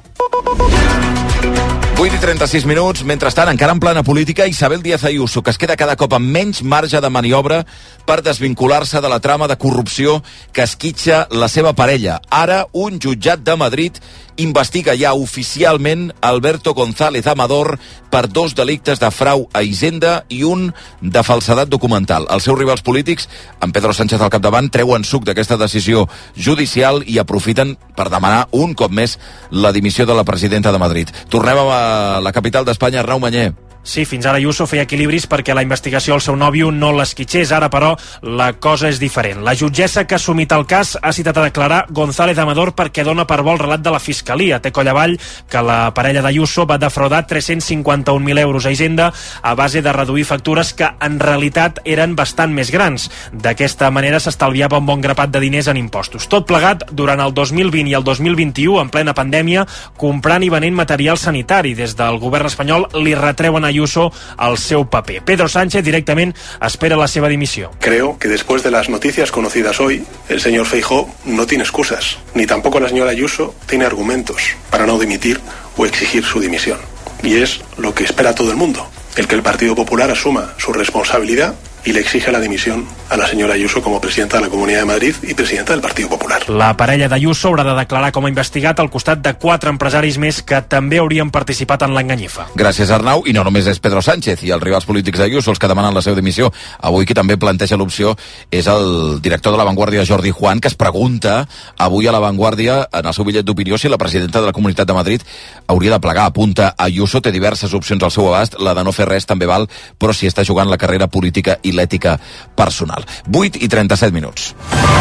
vuit i trenta-sis minuts. Mentrestant, encara en plana política, Isabel Díaz Ayuso, que es queda cada cop amb menys marge de maniobra per desvincular-se de la trama de corrupció que esquitxa la seva parella. Ara, un jutjat de Madrid investiga ja oficialment Alberto González Amador per dos delictes de frau a Hisenda i un de falsedat documental. Els seus rivals polítics, amb Pedro Sánchez al capdavant, treuen suc d'aquesta decisió judicial i aprofiten per demanar un cop més la dimissió de la presidenta de Madrid. Tornem a la capital d'Espanya, Arnau Manyer. Sí, fins ara Ayuso feia equilibris perquè la investigació al seu nòvio no l'esquitxés. Ara, però, la cosa és diferent. La jutgessa que ha assumit el cas ha citat a declarar González Amador perquè dona per bo el relat de la Fiscalia. Té coll avall que la parella d'Ayuso va defraudar tres-cents cinquanta-un mil euros a Hisenda a base de reduir factures que en realitat eren bastant més grans. D'aquesta manera s'estalviava un bon grapat de diners en impostos. Tot plegat durant el dos mil vint i el dos mil vint-i-u, en plena pandèmia, comprant i venent material sanitari. Des del govern espanyol li retreuen a Ayuso al seu paper. Pedro Sánchez directament espera la seva dimissió. Creo que después de las noticias conocidas hoy, el señor Feijóo no tiene excusas, ni tampoco la señora Ayuso tiene argumentos para no dimitir o exigir su dimisión. Y es lo que espera todo el mundo, el que el Partido Popular asuma su responsabilidad y le exige la dimisión a la señora Ayuso como presidenta de la Comunidad de Madrid y presidenta del Partido Popular. La parella d'Ayuso haurà de declarar com a investigat al costat de quatre empresaris més que també haurien participat en l'enganyifa. Gràcies, Arnau. I no només és Pedro Sánchez i els rivals polítics d'Ayuso els que demanen la seva dimissió. Avui qui també planteja l'opció és el director de La Vanguardia, Jordi Juan, que es pregunta avui a La Vanguardia, en el seu bitllet d'opinió, si la presidenta de la Comunitat de Madrid hauria de plegar. Apunta, Ayuso té diverses opcions al seu abast, la de no fer res també val, però si està jugant la carrera política i l'ètica personal. vuit i trenta-set minuts.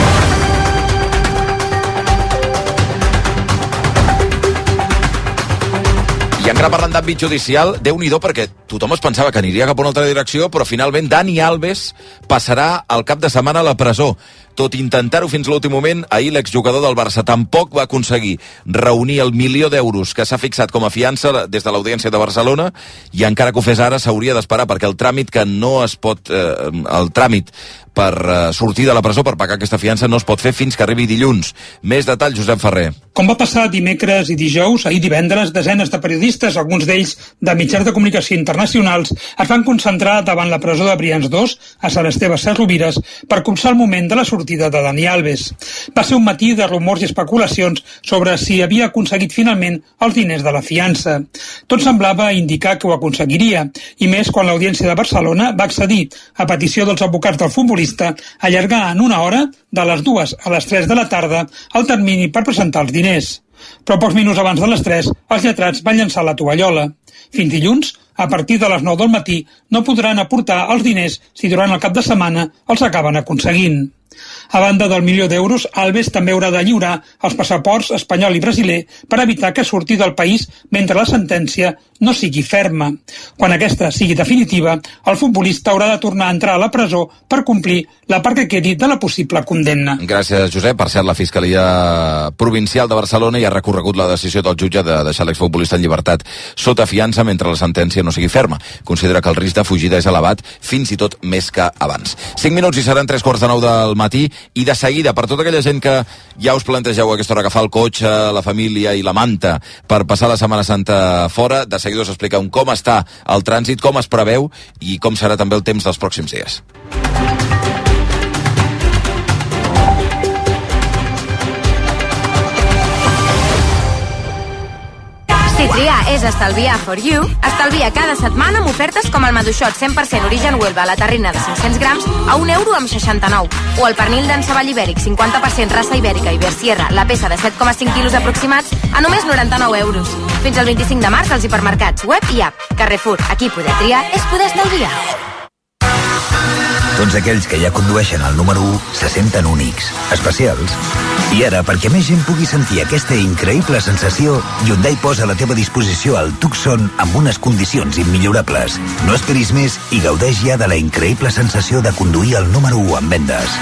I encara parlant d'àmbit judicial, Déu-n'hi-do, perquè tothom es pensava que aniria cap a una altra direcció, però finalment Dani Alves passarà el cap de setmana a la presó. Tot intentar-ho fins l'últim moment, ahir l'exjugador del Barça tampoc va aconseguir reunir el milió d'euros que s'ha fixat com a fiança des de l'Audiència de Barcelona, i encara que ho fes ara s'hauria d'esperar, perquè el tràmit que no es pot... Eh, el tràmit per eh, sortir de la presó, per pagar aquesta fiança, no es pot fer fins que arribi dilluns. Més detalls, Josep Ferrer. Com va passar dimecres i dijous, ahir divendres, desenes de periodistes, alguns d'ells de mitjans de comunicació internacionals, es van concentrar davant la presó de Brians dos, a Sant Esteve Sesrovires, per copsar el moment de la sortida de Dani Alves. Va ser un matí de rumors i especulacions sobre si havia aconseguit finalment els diners de la fiança. Tot semblava indicar que ho aconseguiria, i més quan l'Audiència de Barcelona va accedir, a petició dels advocats del futbolista, a allargar en una hora, de les dues a les tres de la tarda, el termini per presentar els diners. Però pocs minuts abans de les tres, els lletrats van llançar la tovallola. Fins dilluns, a partir de les nou del matí, no podran aportar els diners si durant el cap de setmana els acaben aconseguint. A banda del milió d'euros, Alves també haurà de lliurar els passaports espanyol i brasiler per evitar que surti del país mentre la sentència no sigui ferma. Quan aquesta sigui definitiva, el futbolista haurà de tornar a entrar a la presó per complir la part que quedi de la possible condemna. Gràcies, Josep. Per cert, la Fiscalia Provincial de Barcelona ja ha recorregut la decisió del jutge de deixar l'exfutbolista en llibertat sota fiança mentre la sentència no sigui ferma. Considera que el risc de fugida és elevat, fins i tot més que abans. Cinc minuts i seran tres quarts de nou del matí, i de seguida, per tota aquella gent que ja us plantegeu a aquesta hora agafar el cotxe, la família i la manta per passar la Setmana Santa fora, de seguida us expliquem com està el trànsit, com es preveu i com serà també el temps dels pròxims dies. Si triar és estalviar for you, estalvia cada setmana amb ofertes com el maduixot cent per cent origen Huelva a la terrina de cinc-cents grams a un euro amb seixanta-nou, o el pernil d'enceball ibèric cinquanta per cent raça ibèrica Ibersierra, la peça de set coma cinc quilos aproximats, a només noranta-nou euros. Fins al vint-i-cinc de març als hipermercats, web i app. Carrefour, aquí poder triar és poder estalviar. Tots aquells que ja condueixen el número u se senten únics, especials. I ara, perquè més gent pugui sentir aquesta increïble sensació, Hyundai posa a la teva disposició el Tucson amb unes condicions immillorables. No esperis més i gaudeix ja de la increïble sensació de conduir el número u en vendes.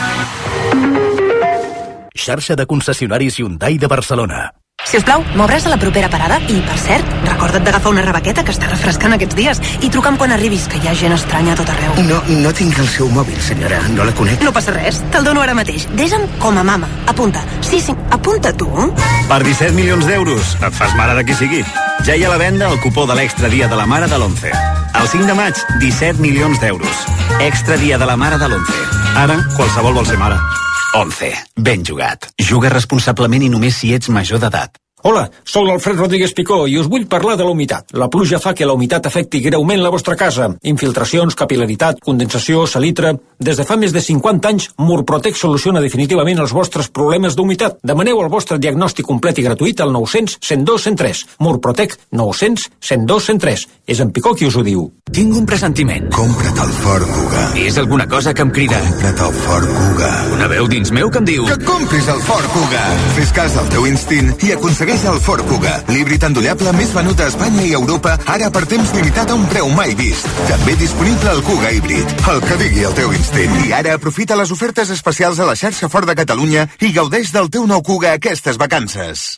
Xarxa de concessionaris Hyundai de Barcelona. Si us plau, m'obres a la propera parada i, per cert, recorda't d'agafar una rebaqueta que està refrescant aquests dies i truca'm quan arribis, que hi ha gent estranya a tot arreu. No, no tinc el seu mòbil, senyora, no la conec. No passa res, te'l dono ara mateix. Desa'm com a mama. Apunta. Sí, sí, apunta tu. Per disset milions d'euros, et fas mare de qui sigui. Ja hi ha a la venda el cupó de l'Extra Dia de la Mare de l'onze. El cinc de maig, disset milions d'euros. Extra Dia de la Mare de l'onze. Ara, qualsevol vol ser mare. onze. Ben jugat. Juga responsablement i només si ets major d'edat. Hola, sóc l'Alfred Rodríguez Picó i us vull parlar de la humitat. La pluja fa que la humitat afecti greument la vostra casa. Infiltracions, capil·laritat, condensació, salitre... Des de fa més de cinquanta anys, Murprotec soluciona definitivament els vostres problemes d'humitat. Demaneu el vostre diagnòstic complet i gratuït al nou cents cent dos cent tres. Murprotec nou cents cent dos cent tres. És en Picó qui us ho diu. Tinc un pressentiment. Compra't el Ford Kuga. És alguna cosa que em crida. Compra't el Ford Kuga. Una veu dins meu que em diu... Que compris el Ford Kuga. Fes cas al teu instint i aconsegueix el Ford Kuga. L'híbrid endollable més venut a Espanya i Europa, ara per temps limitat a un preu mai vist. També disponible el Kuga híbrid. El que digui el teu instint. I ara aprofita les ofertes especials a la xarxa Ford de Catalunya i gaudeix del teu nou Kuga aquestes vacances.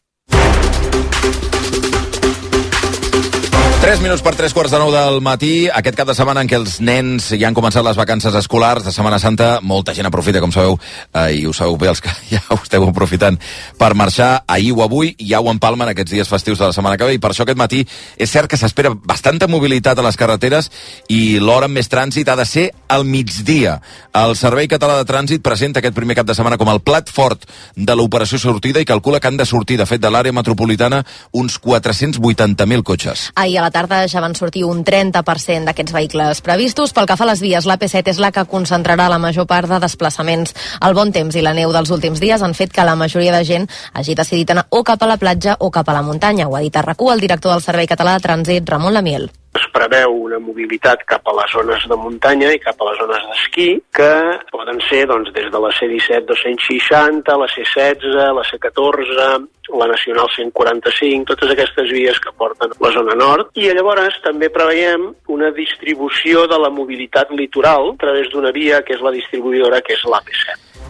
tres minuts per tres quarts de nou del matí. Aquest cap de setmana en què els nens ja han començat les vacances escolars de Setmana Santa, molta gent aprofita, com sabeu, eh, i ho sabeu bé els que ja ho esteu aprofitant, per marxar ahir o avui, ja ho empalmen aquests dies festius de la setmana que ve, i per això aquest matí és cert que s'espera bastanta mobilitat a les carreteres i l'hora amb més trànsit ha de ser al migdia. El Servei Català de Trànsit presenta aquest primer cap de setmana com el plat fort de l'operació sortida i calcula que han de sortir, de fet, de l'àrea metropolitana uns quatre-cents vuitanta mil cotxes. Ahir a la tarda ja van sortir un trenta per cent d'aquests vehicles previstos. Pel que fa a les vies, l'A P set és la que concentrarà la major part de desplaçaments. El bon temps i la neu dels últims dies han fet que la majoria de gent hagi decidit anar o cap a la platja o cap a la muntanya. Ho ha dit a RAC u el director del Servei Català de Trànsit, Ramon Lamiel. Es preveu una mobilitat cap a les zones de muntanya i cap a les zones d'esquí, que poden ser doncs, des de la C disset dos-cents seixanta, la C setze, la C catorze, la Nacional cent quaranta-cinc, totes aquestes vies que porten la zona nord. I llavors també preveiem una distribució de la mobilitat litoral a través d'una via que és la distribuïdora, que és l'A P set.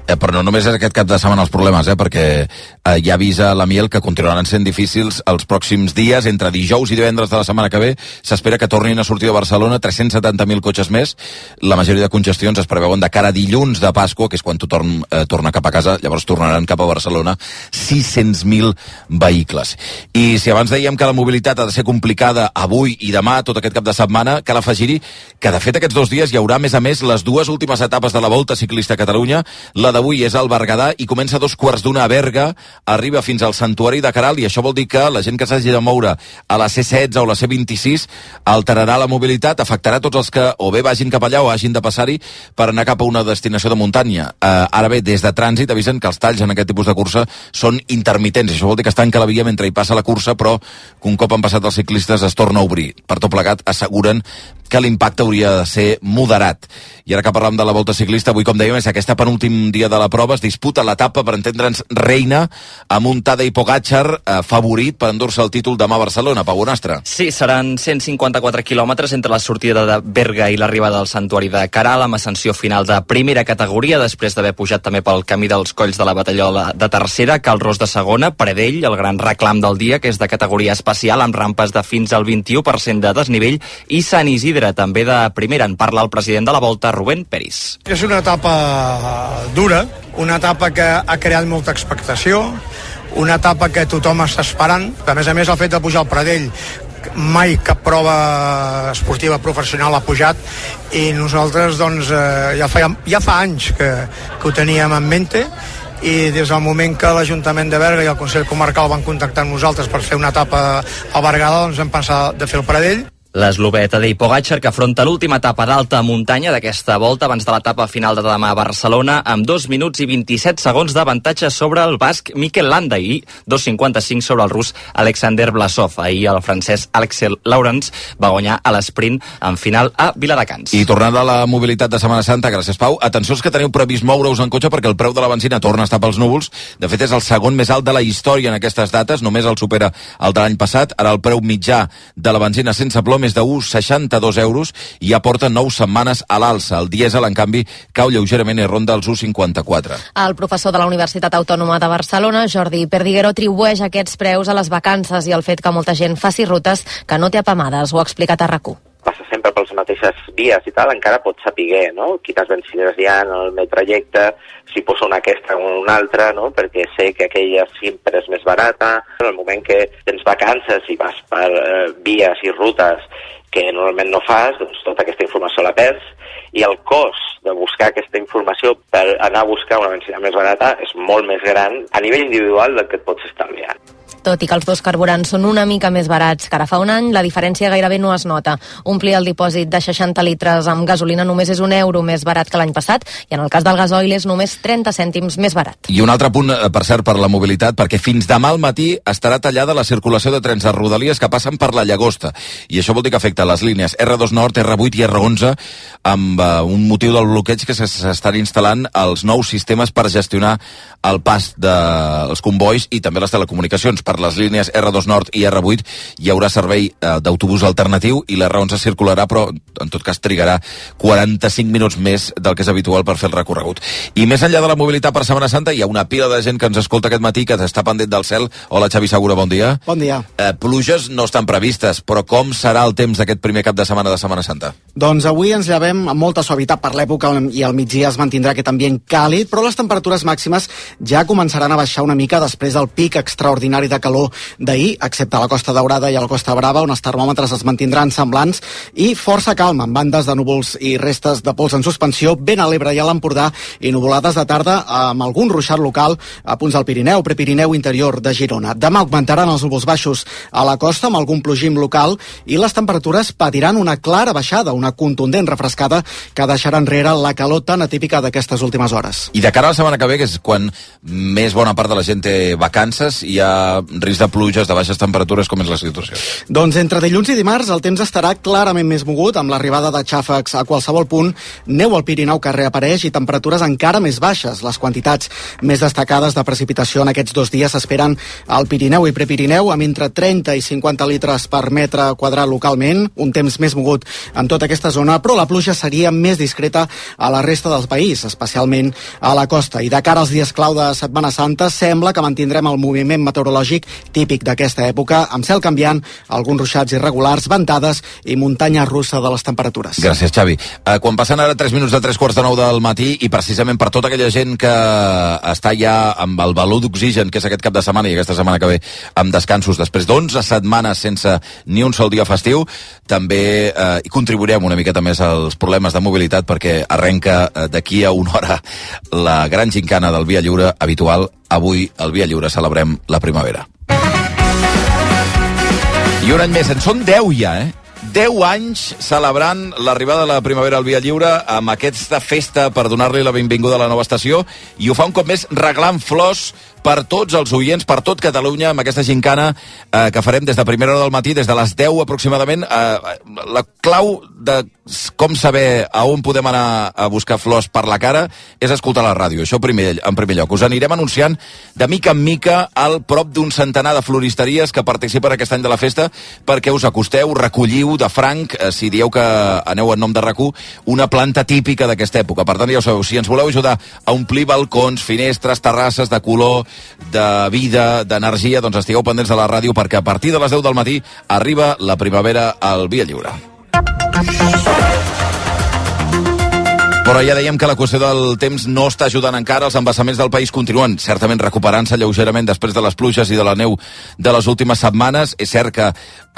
Eh, però no només és aquest cap de setmana els problemes, eh, perquè eh, ja avisa la Miel que continuaran sent difícils els pròxims dies. Entre dijous i divendres de la setmana que ve s'espera que tornin a sortir de Barcelona tres-cents setanta mil cotxes més. La majoria de congestions es preveuen de cara a dilluns de Pasqua, que és quan tothom eh, torna cap a casa, llavors tornaran cap a Barcelona sis-cents mil vehicles. I si abans dèiem que la mobilitat ha de ser complicada avui i demà, tot aquest cap de setmana, cal afegir-hi que de fet aquests dos dies hi haurà a més a més les dues últimes etapes de la Volta Ciclista a Catalunya. La d'avui és al Berguedà i comença a dos quarts d'una a Berga, arriba fins al Santuari de Caral, i això vol dir que la gent que s'hagi de moure a la C setze o la C vint-i-sis alterarà la mobilitat, afectarà tots els que o bé vagin cap allà o hagin de passar-hi per anar cap a una destinació de muntanya. Eh, ara bé, des de trànsit avisen que els talls en aquest tipus de cursa són intermitents. Això vol dir que es tanca la via mentre hi passa la cursa, però que un cop han passat els ciclistes es torna a obrir. Per tot plegat, asseguren que l'impacte hauria de ser moderat. I ara que parlam de la Volta Ciclista, avui, com dèiem, és aquesta penúltim dia de la prova, es disputa l'etapa, per entendre'ns, reina, amb un Tadej Pogačar eh, favorit per endur-se el títol demà a Barcelona. Pau Bonastre. Sí, seran cent cinquanta-quatre quilòmetres entre la sortida de Berga i l'arribada al Santuari de Caral, amb ascensió final de primera categoria, després d'haver pujat també pel camí dels Colls de la Batallola de tercera, Cal Ros de segona, Pradell, el gran reclam del dia, que és de categoria especial, amb rampes de fins al vint-i-u per cent de desnivell, i Sant Isidre, també de primera. En parla el president de la Volta, Rubén Peris. És una etapa dura, una etapa que ha creat molta expectació, una etapa que tothom està esperant. A més a més, el fet de pujar al Pradell, mai cap prova esportiva professional ha pujat, i nosaltres doncs, eh, ja, fa, ja fa anys que, que ho teníem en mente, i des del moment que l'Ajuntament de Berga i el Consell Comarcal van contactar amb nosaltres per fer una etapa a Berguedà, doncs hem pensat de fer el Pradell. L'eslovè Tadej Pogačar, que afronta l'última etapa d'alta muntanya d'aquesta volta abans de l'etapa final de demà a Barcelona, amb dos minuts i vint-i-set segons d'avantatge sobre el basc Mikel Landa i dos cinquanta-cinc sobre el rus Alexander Blasov. Ahir el francès Axel Laurens va guanyar a l'esprint en final a Viladecans. I tornant a la mobilitat de Setmana Santa, gràcies Pau, atenció els que teniu previst moure-us en cotxe, perquè el preu de la benzina torna a estar pels núvols. De fet és el segon més alt de la història en aquestes dates, només el supera el de l'any passat. Ara el preu mitjà de la benzina sense plom és de un coma seixanta-dos euros i ja porta nou setmanes a l'alça. El dièsel, en canvi, cau lleugerament i ronda els un coma cinquanta-quatre. El professor de la Universitat Autònoma de Barcelona, Jordi Perdiguero, atribueix aquests preus a les vacances i al fet que molta gent faci rutes que no té apamades. Ho ha explicat a RAC u. Passa sempre per les mateixes vies i tal, encara pots saber, no?, quines benzineres hi ha en el meu trajecte, si poso una aquesta o una altra, no?, perquè sé que aquella sempre és més barata. En el moment que tens vacances i vas per eh, vies i rutes que normalment no fas, doncs tota aquesta informació la perds, i el cost de buscar aquesta informació per anar a buscar una benzina més barata és molt més gran a nivell individual del que et pots estalviar. Tot i que els dos carburants són una mica més barats que ara fa un any, la diferència gairebé no es nota. Omplir el dipòsit de seixanta litres amb gasolina només és un euro més barat que l'any passat, i en el cas del gasoil és només trenta cèntims més barat. I un altre punt, per cert, per la mobilitat, perquè fins demà al matí estarà tallada la circulació de trens de Rodalies que passen per la Llagosta, i això vol dir que afecta les línies erre dos Nord, erre vuit i erre onze, amb uh, un motiu del bloqueig que s'estan instal·lant els nous sistemes per gestionar el pas dels de, convois i també les telecomunicacions. Per les línies erre dos Nord i erre vuit hi haurà servei eh, d'autobús alternatiu, i l'erre onze circularà, però en tot cas trigarà quaranta-cinc minuts més del que és habitual per fer el recorregut. I més enllà de la mobilitat per Setmana Santa, hi ha una pila de gent que ens escolta aquest matí que està pendent del cel. Hola, Xavi Segura, bon dia. Bon dia. Eh, pluges no estan previstes, però com serà el temps d'aquest primer cap de setmana de Setmana Santa? Doncs avui ens llevem amb molta suavitat per l'època, i al migdia es mantindrà aquest ambient càlid, però les temperatures màximes ja començaran a baixar una mica després del pic extraordinari de calor d'ahir, excepte a la Costa Daurada i a la Costa Brava, on els termòmetres es mantindran semblants, i força calma, amb bandes de núvols i restes de pols en suspensió, vent a l'Ebre i a l'Empordà, i nuvolades de tarda amb algun ruixat local a punts del Pirineu, Prepirineu interior de Girona. Demà augmentaran els núvols baixos a la costa amb algun plogim local, i les temperatures patiran una clara baixada, una contundent refrescada que deixarà enrere la calor tan atípica d'aquestes últimes hores. I de cara a la setmana que ve, que és quan més bona part de la gent té vacances, hi ha risc de pluges, de baixes temperatures, com és la situació? Doncs entre dilluns i dimarts el temps estarà clarament més mogut, amb l'arribada de xàfecs a qualsevol punt, neu al Pirineu que reapareix i temperatures encara més baixes. Les quantitats més destacades de precipitació en aquests dos dies s'esperen al Pirineu i Prepirineu, amb entre trenta i cinquanta litres per metre quadrat localment, un temps més mogut en tota aquesta zona, però la pluja seria més discreta a la resta del país, especialment a la costa. I de cara als dies clau de Setmana Santa, sembla que mantindrem el moviment meteorològic típic d'aquesta època, amb cel canviant, alguns ruixats irregulars, ventades i muntanya russa de les temperatures. Gràcies, Xavi. Uh, quan passen ara tres minuts de tres quarts de nou del matí, i precisament per tota aquella gent que està ja amb el baló d'oxigen, que és aquest cap de setmana i aquesta setmana que ve amb descansos després d'onze setmanes sense ni un sol dia festiu, també eh, hi contribuirem una miqueta més als problemes de mobilitat, perquè arrenca eh, d'aquí a una hora la gran gincana del Via Lliure habitual. Avui al Via Lliure celebrem la primavera. I un any més, en són deu ja, eh? deu anys celebrant l'arribada de la primavera al Via Lliure amb aquesta festa per donar-li la benvinguda a la nova estació, i ho fa un cop més reglant flors per tots els oients, per tot Catalunya, amb aquesta gincana eh, que farem des de primera hora del matí, des de les deu aproximadament. Eh, la clau de com saber a on podem anar a buscar flors per la cara és escoltar la ràdio. Això primer, en primer lloc. Us anirem anunciant de mica en mica al prop d'un centenar de floristeries que participen aquest any de la festa, perquè us acosteu, recolliu de franc, eh, si dieu que aneu en nom de R A C u, una planta típica d'aquesta època. Per tant, ja ho sabeu, si ens voleu ajudar a omplir balcons, finestres, terrasses de color, de vida, d'energia, doncs estigueu pendents de la ràdio, perquè a partir de les deu del matí arriba la primavera al Via Lliure. Però ja dèiem que la qüestió del temps no està ajudant encara. Els embassaments del país continuen certament recuperant-se lleugerament després de les pluges i de la neu de les últimes setmanes. És cert que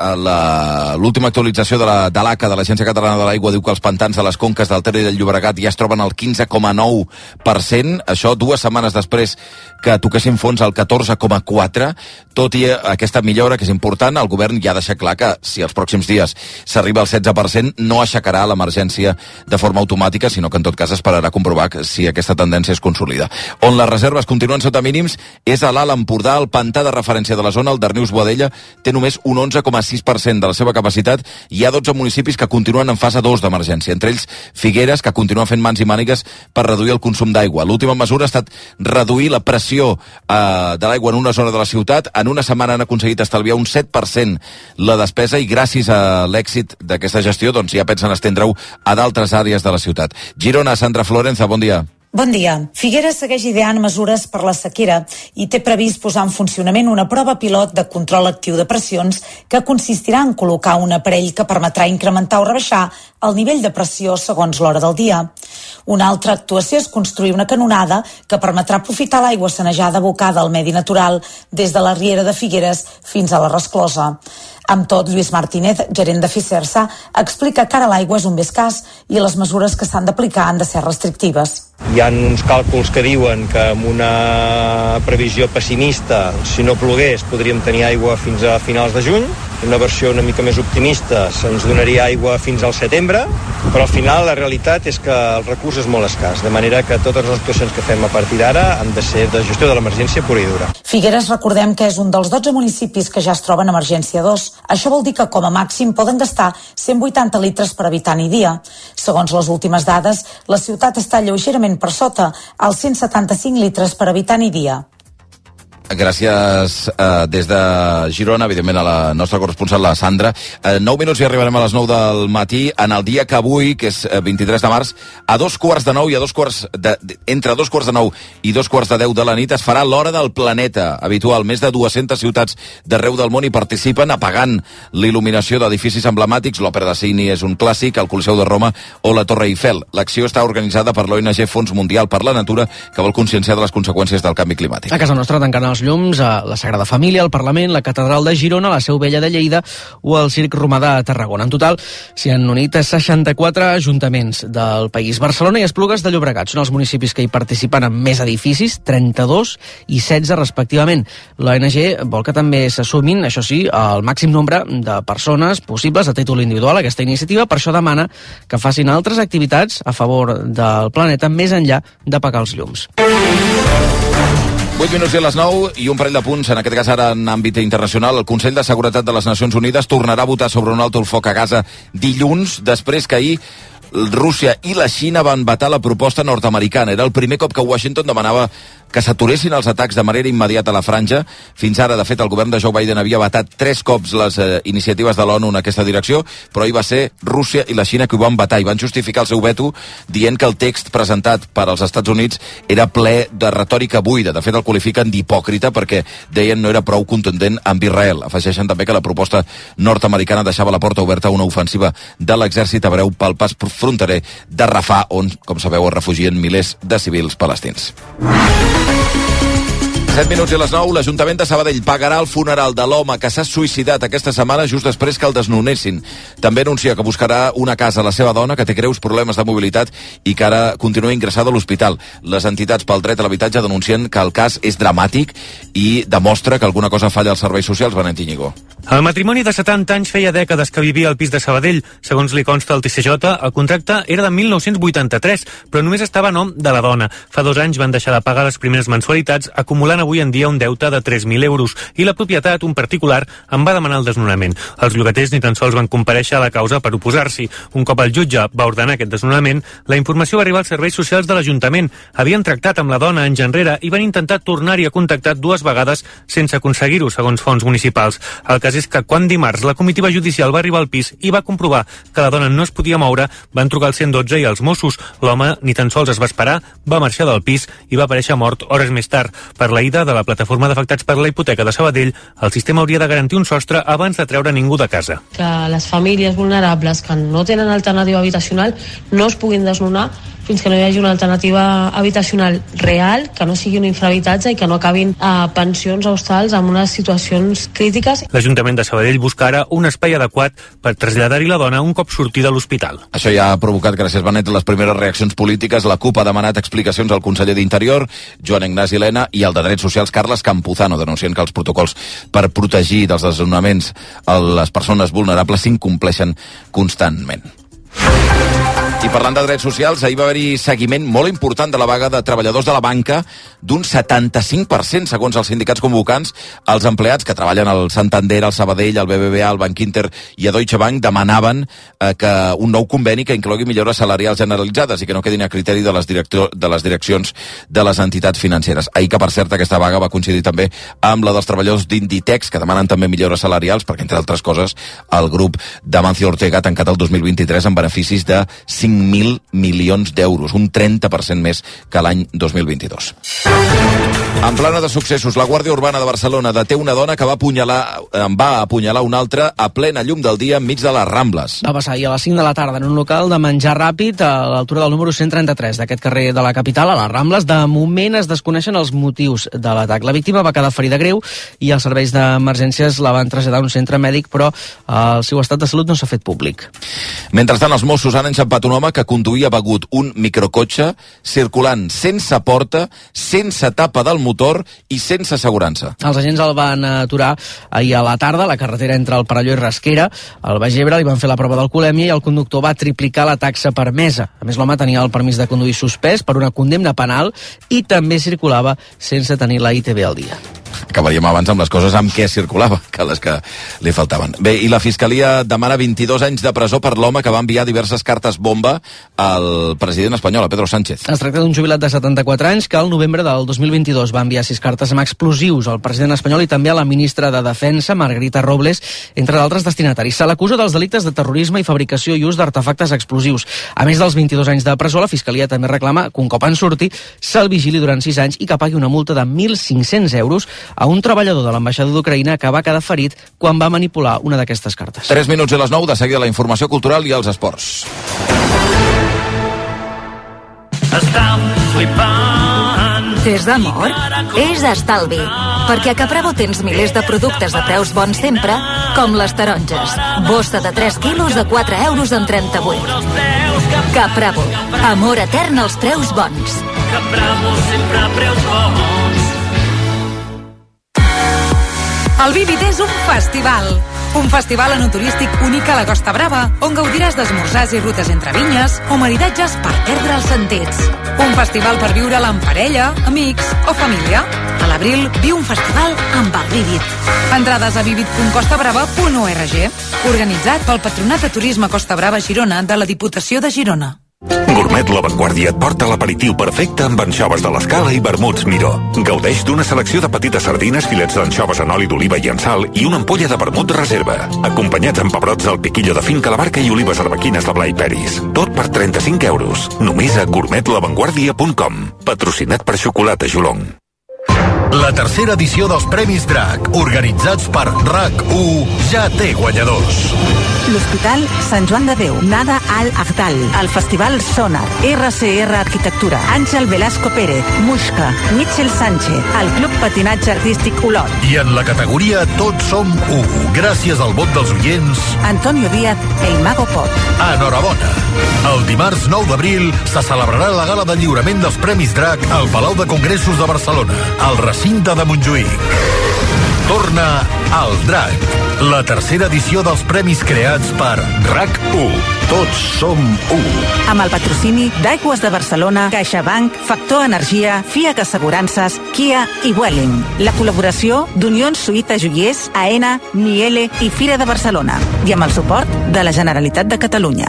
l'última actualització de la de l'A C A, de l'Agència Catalana de l'Aigua, diu que els pantans de les conques del Ter i del Llobregat ja es troben al quinze coma nou per cent. Això dues setmanes després que toquessin fons al catorze coma quatre. Tot i aquesta millora, que és important, el govern ja ha deixat clar que si els pròxims dies s'arriba al setze per cent no aixecarà l'emergència de forma automàtica, sinó que en tot cas esperarà comprovar si aquesta tendència es consolida. On les reserves continuen sota mínims és a l'Alt Empordà. El pantà de referència de la zona, el Darnius-Boadella, té només un onze coma sis per cent de la seva capacitat. Hi ha dotze municipis que continuen en fase dos d'emergència, entre ells Figueres, que continua fent mans i mànigues per reduir el consum d'aigua. L'última mesura ha estat reduir la pressió eh, de l'aigua en una zona de la ciutat. En una setmana han aconseguit estalviar un set per cent la despesa, i gràcies a l'èxit d'aquesta gestió doncs ja pensen estendre-ho a d'altres àrees de la ciutat. Girona, Sandra Florenza, bon dia. Bon dia. Figueres segueix ideant mesures per la sequera i té previst posar en funcionament una prova pilot de control actiu de pressions que consistirà en col·locar un aparell que permetrà incrementar o rebaixar el nivell de pressió segons l'hora del dia. Una altra actuació és construir una canonada que permetrà aprofitar l'aigua sanejada abocada al medi natural des de la riera de Figueres fins a la resclosa. Amb tot, Lluís Martínez, gerent de Fisersa, explica que ara l'aigua és un bé escàs i les mesures que s'han d'aplicar han de ser restrictives. Hi ha uns càlculs que diuen que amb una previsió pessimista, si no plogués, podríem tenir aigua fins a finals de juny. Una versió una mica més optimista se'ns donaria aigua fins al setembre, però al final la realitat és que el recurs és molt escàs, de manera que totes les actuacions que fem a partir d'ara han de ser de gestió de l'emergència pura i dura. Figueres, recordem que és un dels dotze municipis que ja es troben en emergència dos. Això vol dir que com a màxim poden gastar cent vuitanta litres per habitant i dia. Segons les últimes dades, la ciutat està lleugerament per sota, als cent setanta-cinc litres per habitant i dia. Gràcies eh, des de Girona, evidentment, a la nostra corresponsal, la Sandra. Eh, nou minuts i arribarem a les nou del matí, en el dia que avui, que és vint-i-tres de març, a dos quarts de nou i a dos quarts de, entre dos quarts de nou i dos quarts de deu de la nit es farà l'Hora del Planeta habitual. Més de dues-centes ciutats d'arreu del món hi participen, apagant l'il·luminació d'edificis emblemàtics. L'Òpera de Sydney és un clàssic, el Coliseu de Roma o la Torre Eiffel. L'acció està organitzada per l'O N G Fons Mundial per la Natura, que vol conscienciar de les conseqüències del canvi climàtic. A casa nostra tancant els llums a la Sagrada Família, el Parlament, la Catedral de Girona, la Seu Vella de Lleida o el Circ Romà de Tarragona. En total s'hi han unit seixanta-quatre ajuntaments del país. Barcelona i Esplugues de Llobregat són els municipis que hi participen amb més edificis, trenta-dos i setze respectivament. L'O N G vol que també s'assumin, això sí, el màxim nombre de persones possibles a títol individual a aquesta iniciativa. Per això demana que facin altres activitats a favor del planeta més enllà d'apagar els llums. vuit minuts i a les nou i un parell de punts, en aquest cas ara en àmbit internacional. El Consell de Seguretat de les Nacions Unides tornarà a votar sobre un alto el foc a Gaza dilluns, després que ahir Rússia i la Xina van vetar la proposta nord-americana. Era el primer cop que Washington demanava que s'aturessin els atacs de manera immediata a la franja. Fins ara, de fet, el govern de Joe Biden havia vetat tres cops les eh, iniciatives de l'ONU en aquesta direcció, però hi va ser Rússia i la Xina que ho van vetar i van justificar el seu veto dient que el text presentat per als Estats Units era ple de retòrica buida. De fet, el qualifiquen d'hipòcrita perquè deien no era prou contundent amb Israel. Afegeixen també que la proposta nord-americana deixava la porta oberta a una ofensiva de l'exèrcit hebreu pel pas fronterer de Rafah, on, com sabeu, es refugien milers de civils palestins. set minuts i a les nou, l'Ajuntament de Sabadell pagarà el funeral de l'home que s'ha suïcidat aquesta setmana just després que el desnonessin. També anuncia que buscarà una casa a la seva dona, que té greus problemes de mobilitat i que ara continua ingressada a l'hospital. Les entitats pel dret a l'habitatge denuncien que el cas és dramàtic i demostra que alguna cosa falla als serveis socials. Benet Íñigo. El matrimoni de setanta anys feia dècades que vivia al pis de Sabadell. Segons li consta al T C J, el contracte era de mil nou-cents vuitanta-tres, però només estava a nom de la dona. Fa dos anys van deixar de pagar les primeres mensualitats, acumulant avui en dia un deute de tres mil euros, i la propietat, un particular, en va demanar el desnonament. Els llogaters ni tan sols van comparèixer a la causa per oposar-s'hi. Un cop el jutge va ordenar aquest desnonament, la informació va arribar als serveis socials de l'Ajuntament. Havien tractat amb la dona anys enrere i van intentar tornar-hi a contactar dues vegades sense aconseguir-ho, segons fonts municipals. El cas és que quan dimarts la comitiva judicial va arribar al pis i va comprovar que la dona no es podia moure, van trucar al cent dotze i als Mossos. L'home ni tan sols es va esperar, va marxar del pis i va aparèixer mort hores més tard. Per la ida de la plataforma d'afectats per la hipoteca de Sabadell, el sistema hauria de garantir un sostre abans de treure ningú de casa. Que les famílies vulnerables que no tenen alternativa habitacional no es puguin desnonar fins que no hi hagi una alternativa habitacional real, que no sigui un infrahabitatge i que no acabin a pensions o hostals en unes situacions crítiques. L'Ajuntament de Sabadell busca ara un espai adequat per traslladar-hi la dona un cop sortir de l'hospital. Això ja ha provocat, gràcies Benet, les primeres reaccions polítiques. La CUP ha demanat explicacions al conseller d'Interior, Joan Ignasi Elena, i al de Drets Socials, Carles Campuzano, denunciant que els protocols per protegir dels desnonaments a les persones vulnerables s'incompleixen constantment. I parlant de drets socials, ahir va haver-hi seguiment molt important de la vaga de treballadors de la banca d'un setanta-cinc per cent, segons els sindicats convocants. Els empleats que treballen al Santander, al Sabadell, al B B V A, al Banc Inter i a Deutsche Bank demanaven eh, que un nou conveni que inclogui millores salarials generalitzades i que no quedin a criteri de les, de les direccions de les entitats financeres. Ahir, que per cert aquesta vaga va coincidir també amb la dels treballadors d'Inditex, que demanen també millores salarials perquè, entre altres coses, el grup d'Amancio Ortega ha tancat el dos mil vint-i-tres amb beneficis de cinc mil milions d'euros, un trenta per cent més que l'any dos mil vint-i-dos. En plana de successos, la Guàrdia Urbana de Barcelona deté una dona que va apunyalar, en va apunyalar una altra a plena llum del dia enmig de les Rambles. Va passar ahir a les cinc de la tarda en un local de menjar ràpid a l'altura del número cent trenta-tres d'aquest carrer de la capital, a les Rambles. De moment es desconeixen els motius de l'atac. La víctima va quedar ferida greu i els serveis d'emergències la van traslladar a un centre mèdic, però el seu estat de salut no s'ha fet públic. Mentrestant, els Mossos han enxampat un home que conduïa begut un microcotxe circulant sense porta, sense tapa del motor i sense assegurança. Els agents el van aturar ahir a la tarda a la carretera entre el Perelló i Rasquera. Al Baix Ebre li van fer la prova d'alcoholèmia i el conductor va triplicar la taxa permesa. A més, l'home tenia el permís de conduir suspès per una condemna penal i també circulava sense tenir la I T B al dia. Acabaríem abans amb les coses amb què circulava, que les que li faltaven. Bé, i la Fiscalia demana vint-i-dos anys de presó per l'home que va enviar diverses cartes bomba al president espanyol, a Pedro Sánchez. Es tracta d'un jubilat de setanta-quatre anys que al novembre del dos mil vint-i-dos va enviar sis cartes amb explosius al president espanyol i també a la ministra de Defensa, Margarita Robles, entre d'altres destinataris. Se l'acusa dels delictes de terrorisme i fabricació i ús d'artefactes explosius. A més dels vint-i-dos anys de presó, la Fiscalia també reclama que un cop en surti se'l vigili durant sis anys i que pagui una multa de mil cinc-cents euros a un treballador de l'ambaixada d'Ucraïna que va quedar ferit quan va manipular una d'aquestes cartes. tres minuts i les nou, de seguida la informació cultural i els esports. Està flipant. És d'amor? És d'estalvi. Perquè a Capravo tens milers de productes de preus bons sempre, com les taronges. Bossa de tres quilos a quatre euros amb trenta-vuit. Capravo. Amor etern als preus bons. Capravo sempre preus bons. El Vivid és un festival. un festival enoturístic únic a la Costa Brava, on gaudiràs d'esmorzars i rutes entre vinyes o maridatges per perdre els sentits. Un festival per viure-la en parella, amics o família. A l'abril, viu un festival amb el Vivid. Entrades a vivid punt costa brava punt org. Organitzat pel Patronat de Turisme Costa Brava Girona de la Diputació de Girona. Gourmet La Vanguardia et porta l'aperitiu perfecte amb anxoves de l'Escala i vermuts Miró. Gaudeix d'una selecció de petites sardines, filets d'anxoves en oli d'oliva i en sal i una ampolla de vermut reserva. Acompanyats amb pebrots del piquillo de finca La Barca i olives arbequines de Blai Peris. Tot per trenta-cinc euros. Només a gourmet la vanguardia punt com. Patrocinat per Xocolata Jolong. La tercera edició dels Premis Drac, organitzats per RAC u, ja té guanyadors. L'Hospital Sant Joan de Déu, Nada Al Agdal, el Festival Sonar, R C R Arquitectura, Àngel Velasco Pérez, Muixca, Mitchell Sánchez, el Club Patinatge Artístic Olot. I en la categoria Tots som u, gràcies al vot dels oients, Antonio Díaz, El Mago Pop. Enhorabona. El dimarts nou d'abril se celebrarà la gala de lliurament dels Premis Drac al Palau de Congressos de Barcelona, al recinte de Montjuïc. Torna al Drac, la tercera edició dels premis creats per RAC u. Tots som u. Amb el patrocini d'Aigües de Barcelona, CaixaBank, Factor Energia, Fiat Assegurances, Kia i Welling. La col·laboració d'Unions Suïta Joiers, AENA, Miele i Fira de Barcelona. I amb el suport de la Generalitat de Catalunya.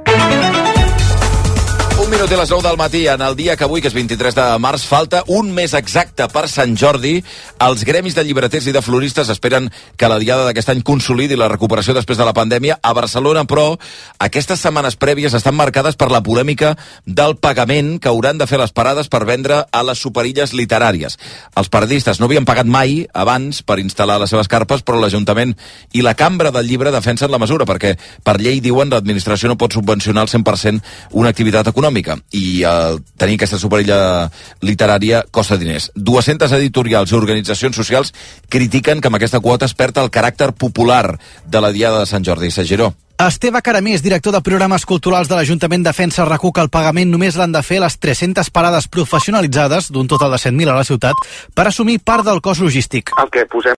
Un minut i les nou del matí, en el dia que avui, que és vint-i-tres de març, falta un mes exacte per Sant Jordi. Els gremis de llibreters i de floristes esperen que la diada d'aquest any consolidi la recuperació després de la pandèmia. A Barcelona, però, aquestes setmanes prèvies estan marcades per la polèmica del pagament que hauran de fer les parades per vendre a les superilles literàries. Els paradistes no havien pagat mai abans per instal·lar les seves carpes, però l'Ajuntament i la Cambra del Llibre defensen la mesura, perquè per llei, diuen, l'administració no pot subvencionar al cent per cent una activitat econòmica. I el tenir aquesta superilla literària costa diners. dues-centes editorials i organitzacions socials critiquen que amb aquesta quota es perd el caràcter popular de la Diada de Sant Jordi. Sagiró. Esteve Caramés, director de programes culturals de l'Ajuntament, defensa R A C U que el pagament només l'han de fer les tres-centes parades professionalitzades, d'un total de cent mil a la ciutat, per assumir part del cost logístic. El que posem